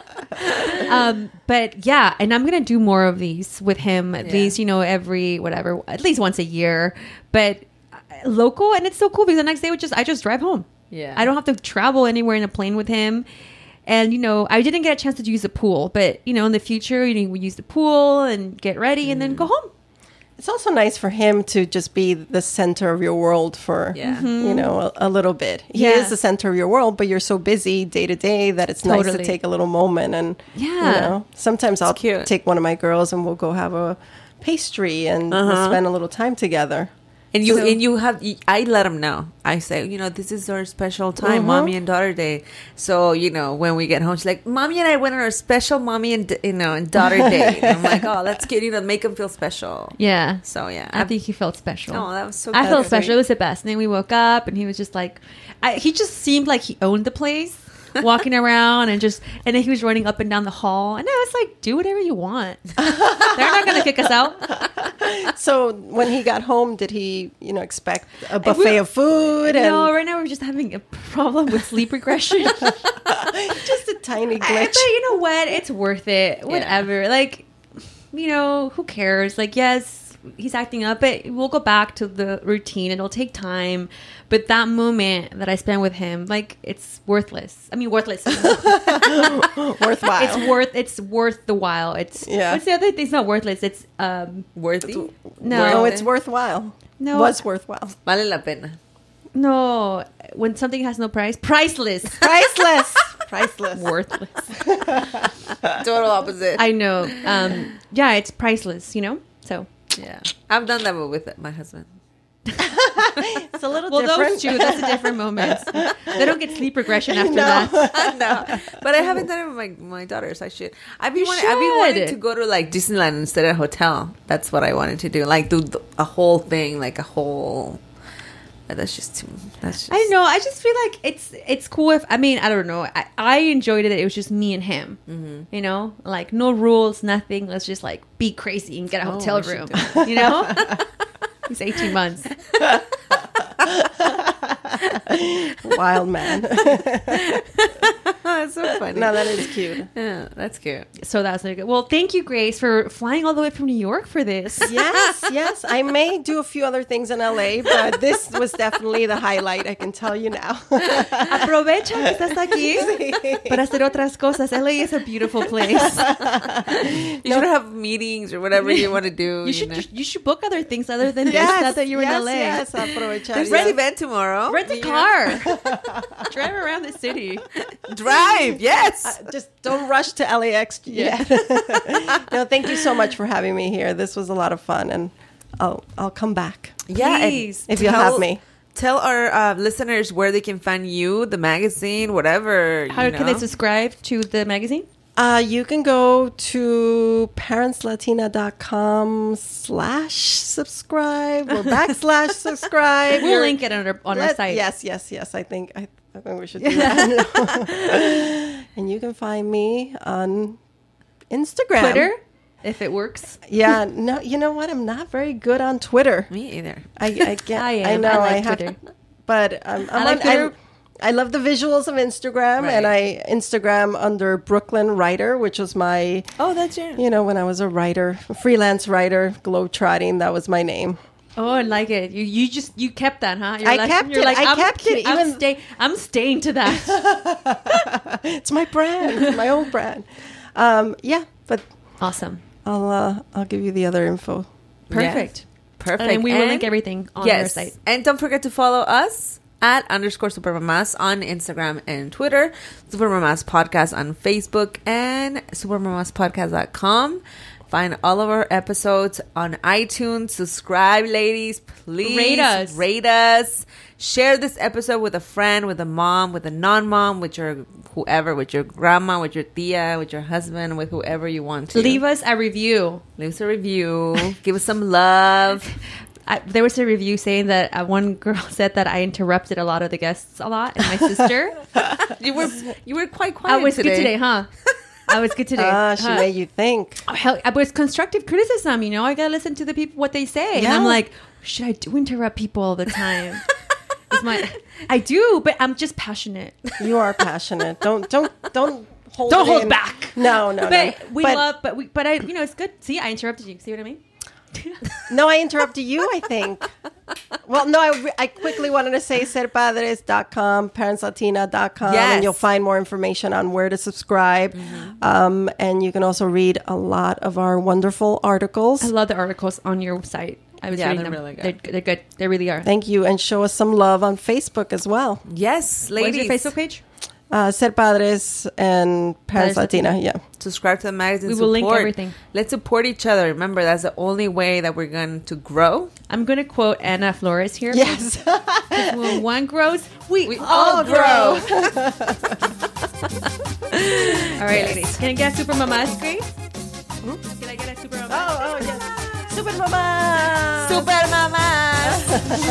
[SPEAKER 2] But yeah, and I'm gonna do more of these with him, at least, you know, at least once a year, but local. And it's so cool because the next day I just drive home. I don't have to travel anywhere in a plane with him. And, you know, I didn't get a chance to use the pool, but, you know, in the future, you know, we use the pool and get ready and then go home.
[SPEAKER 3] it's also nice for him to just be the center of your world for,
[SPEAKER 4] Yeah.
[SPEAKER 3] you know, a little bit. He
[SPEAKER 2] Yeah.
[SPEAKER 3] is the center of your world, but you're so busy day to day that it's nice to
[SPEAKER 2] Totally.
[SPEAKER 3] take a little moment. And,
[SPEAKER 2] Yeah.
[SPEAKER 3] you know, sometimes I'll
[SPEAKER 4] cute.
[SPEAKER 3] take one of my girls and we'll go have a pastry and we'll spend a little time together.
[SPEAKER 4] And I let him know. I say, you know, this is our special time, mommy and daughter day. So, you know, when we get home, she's like, mommy and I went on our special mommy and daughter day. And I'm like, oh, that's cute. You know, make him feel special.
[SPEAKER 2] Yeah.
[SPEAKER 4] So, yeah.
[SPEAKER 2] I think he felt special.
[SPEAKER 4] Oh, that was so
[SPEAKER 2] I
[SPEAKER 4] good.
[SPEAKER 2] felt special. It was the best. And then we woke up and he was just like, he just seemed like he owned the place, walking around and then he was running up and down the hall. And I was like, do whatever you want. They're not going to kick us out.
[SPEAKER 3] So when he got home, did he, you know, expect a buffet of food?
[SPEAKER 2] No, right now we're just having a problem with sleep regression.
[SPEAKER 3] Just a tiny
[SPEAKER 2] But
[SPEAKER 3] glitch.
[SPEAKER 2] you know what? It's worth it. Whatever. Like, you know, who cares? Like, yes, he's acting up, but we'll go back to the routine. It'll take time. But that moment that I spent with him, like, it's worthless. I mean, worthless.
[SPEAKER 3] Worthwhile.
[SPEAKER 2] It's worth the while. It's
[SPEAKER 3] Yeah.
[SPEAKER 2] What's the other thing? It's not worthless. It's
[SPEAKER 4] Worthy?
[SPEAKER 3] No, it's worthwhile.
[SPEAKER 2] No.
[SPEAKER 3] Was worthwhile.
[SPEAKER 4] Vale la pena.
[SPEAKER 2] no. When something has no price, priceless.
[SPEAKER 3] Priceless. Priceless.
[SPEAKER 2] Worthless.
[SPEAKER 4] Total opposite.
[SPEAKER 2] I know. Yeah, it's priceless. You know. So.
[SPEAKER 4] Yeah. I've done that with my husband.
[SPEAKER 3] It's a little
[SPEAKER 2] Well,
[SPEAKER 3] different.
[SPEAKER 2] those two, that's a different moment. They don't get sleep regression after
[SPEAKER 3] No.
[SPEAKER 2] that.
[SPEAKER 4] No, but I haven't done it with my daughters. I should. I've been
[SPEAKER 2] should.
[SPEAKER 4] wanting to go to like Disneyland instead of hotel. That's what I wanted to do. Like do a whole thing, like a whole. But that's just too. That's just.
[SPEAKER 2] I know. I just feel like it's cool if I mean I don't know. I enjoyed it. It was just me and him. You know, like no rules, nothing. Let's just like be crazy and get a hotel
[SPEAKER 4] we should
[SPEAKER 2] room.
[SPEAKER 4] do
[SPEAKER 2] You know, he's 18 months.
[SPEAKER 3] Wild man.
[SPEAKER 4] That's so funny.
[SPEAKER 3] No, that is cute.
[SPEAKER 4] Yeah, that's cute.
[SPEAKER 2] So that's really good. Well, thank you, Grace, for flying all the way from New York for this.
[SPEAKER 3] Yes. I may do a few other things in LA, but this was definitely the highlight, I can tell you now.
[SPEAKER 2] Aprovecha que estás aquí para hacer otras cosas. LA is a beautiful place.
[SPEAKER 4] You should have meetings or whatever you want to do.
[SPEAKER 2] You should book other things other than this. Now that you're in LA.
[SPEAKER 3] Yes, aprovechar.
[SPEAKER 4] There's
[SPEAKER 3] yes.
[SPEAKER 4] an event tomorrow.
[SPEAKER 2] Rent a car. Drive around the city.
[SPEAKER 4] Drive. Yes.
[SPEAKER 3] Just don't rush to LAX yet. No, thank you so much for having me here. This was a lot of fun, and I'll come back
[SPEAKER 4] Yeah. and
[SPEAKER 2] Please.
[SPEAKER 3] if you'll have me.
[SPEAKER 4] Tell our listeners where they can find you, the magazine, whatever.
[SPEAKER 2] How can they subscribe to the magazine?
[SPEAKER 3] You can go to parentslatina.com/subscribe or /subscribe.
[SPEAKER 2] We'll link it on our site.
[SPEAKER 3] Yes. I think we should do that. And you can find me on Instagram.
[SPEAKER 2] Twitter, if it works.
[SPEAKER 3] Yeah, no, you know what? I'm not very good on Twitter.
[SPEAKER 4] Me either.
[SPEAKER 3] I can't.
[SPEAKER 2] I am.
[SPEAKER 3] I know.
[SPEAKER 2] I like
[SPEAKER 3] have,
[SPEAKER 2] Twitter.
[SPEAKER 3] but I'm
[SPEAKER 2] I like
[SPEAKER 3] on,
[SPEAKER 2] Twitter.
[SPEAKER 3] I love the visuals of Instagram,
[SPEAKER 4] Right.
[SPEAKER 3] and I Instagram under Brooklyn Writer, which was my,
[SPEAKER 4] Oh, that's your.
[SPEAKER 3] you know, when I was a writer, a freelance writer, globetrotting. That was my name.
[SPEAKER 2] Oh, I like it. You kept that, huh?
[SPEAKER 3] I kept it. I kept it,
[SPEAKER 2] I'm staying to that.
[SPEAKER 3] It's my brand, my old brand. Yeah, but
[SPEAKER 2] Awesome.
[SPEAKER 3] I'll give you the other info.
[SPEAKER 2] Perfect.
[SPEAKER 4] Yes. Perfect.
[SPEAKER 2] And we will link everything on our site.
[SPEAKER 4] And don't forget to follow us at _Supermamas on Instagram and Twitter, Supermamas Podcast on Facebook, and supermamaspodcast.com. Find all of our episodes on iTunes. Subscribe, ladies. Please
[SPEAKER 2] Rate us.
[SPEAKER 4] Share this episode with a friend, with a mom, with a non-mom, with your whoever, with your grandma, with your tia, with your husband, with whoever you want to.
[SPEAKER 2] Leave us a review.
[SPEAKER 4] Leave us a review. Give us some love.
[SPEAKER 2] There was a review saying that one girl said that I interrupted a lot of the guests a lot, and my sister.
[SPEAKER 4] You were quite quiet.
[SPEAKER 2] I was good today, huh? I was good today.
[SPEAKER 3] She made you think.
[SPEAKER 2] Oh, hell, but it's constructive criticism, you know. I gotta listen to the people what they say, and
[SPEAKER 3] Yeah.
[SPEAKER 2] I'm like, should I do interrupt people all the time? I do, but I'm just passionate.
[SPEAKER 3] You are passionate. Don't hold.
[SPEAKER 2] Don't
[SPEAKER 3] it
[SPEAKER 2] hold
[SPEAKER 3] in.
[SPEAKER 2] back.
[SPEAKER 3] No.
[SPEAKER 2] But I, it's good. See, I interrupted you. See what I mean?
[SPEAKER 3] No, I interrupted you. I think. Well, no, I quickly wanted to say serpadres.com, parentslatina.com,
[SPEAKER 4] Yes.
[SPEAKER 3] and you'll find more information on where to subscribe. And you can also read a lot of our wonderful articles.
[SPEAKER 2] I love the articles on your site. I was reading
[SPEAKER 4] they're
[SPEAKER 2] them.
[SPEAKER 4] really good.
[SPEAKER 2] They're good. They really are.
[SPEAKER 3] Thank you, and show us some love on Facebook as well.
[SPEAKER 4] Yes,
[SPEAKER 2] What is
[SPEAKER 4] ladies.
[SPEAKER 2] your Facebook page?
[SPEAKER 3] Ser Padres and Parents
[SPEAKER 2] Padres
[SPEAKER 3] Latina.
[SPEAKER 2] Latina.
[SPEAKER 3] Yeah.
[SPEAKER 4] Subscribe to the magazine.
[SPEAKER 2] We will link
[SPEAKER 4] Support.
[SPEAKER 2] everything.
[SPEAKER 4] Let's support each other. Remember, that's the only way that we're going to grow.
[SPEAKER 2] I'm going to quote Ana Flores here.
[SPEAKER 3] Yes.
[SPEAKER 2] When one grows, we
[SPEAKER 4] all grow.
[SPEAKER 2] All right, ladies. Can I get a super mama's Grace? Can I get a super mama?
[SPEAKER 3] Oh, yes. Super Mama.
[SPEAKER 4] Super mamas.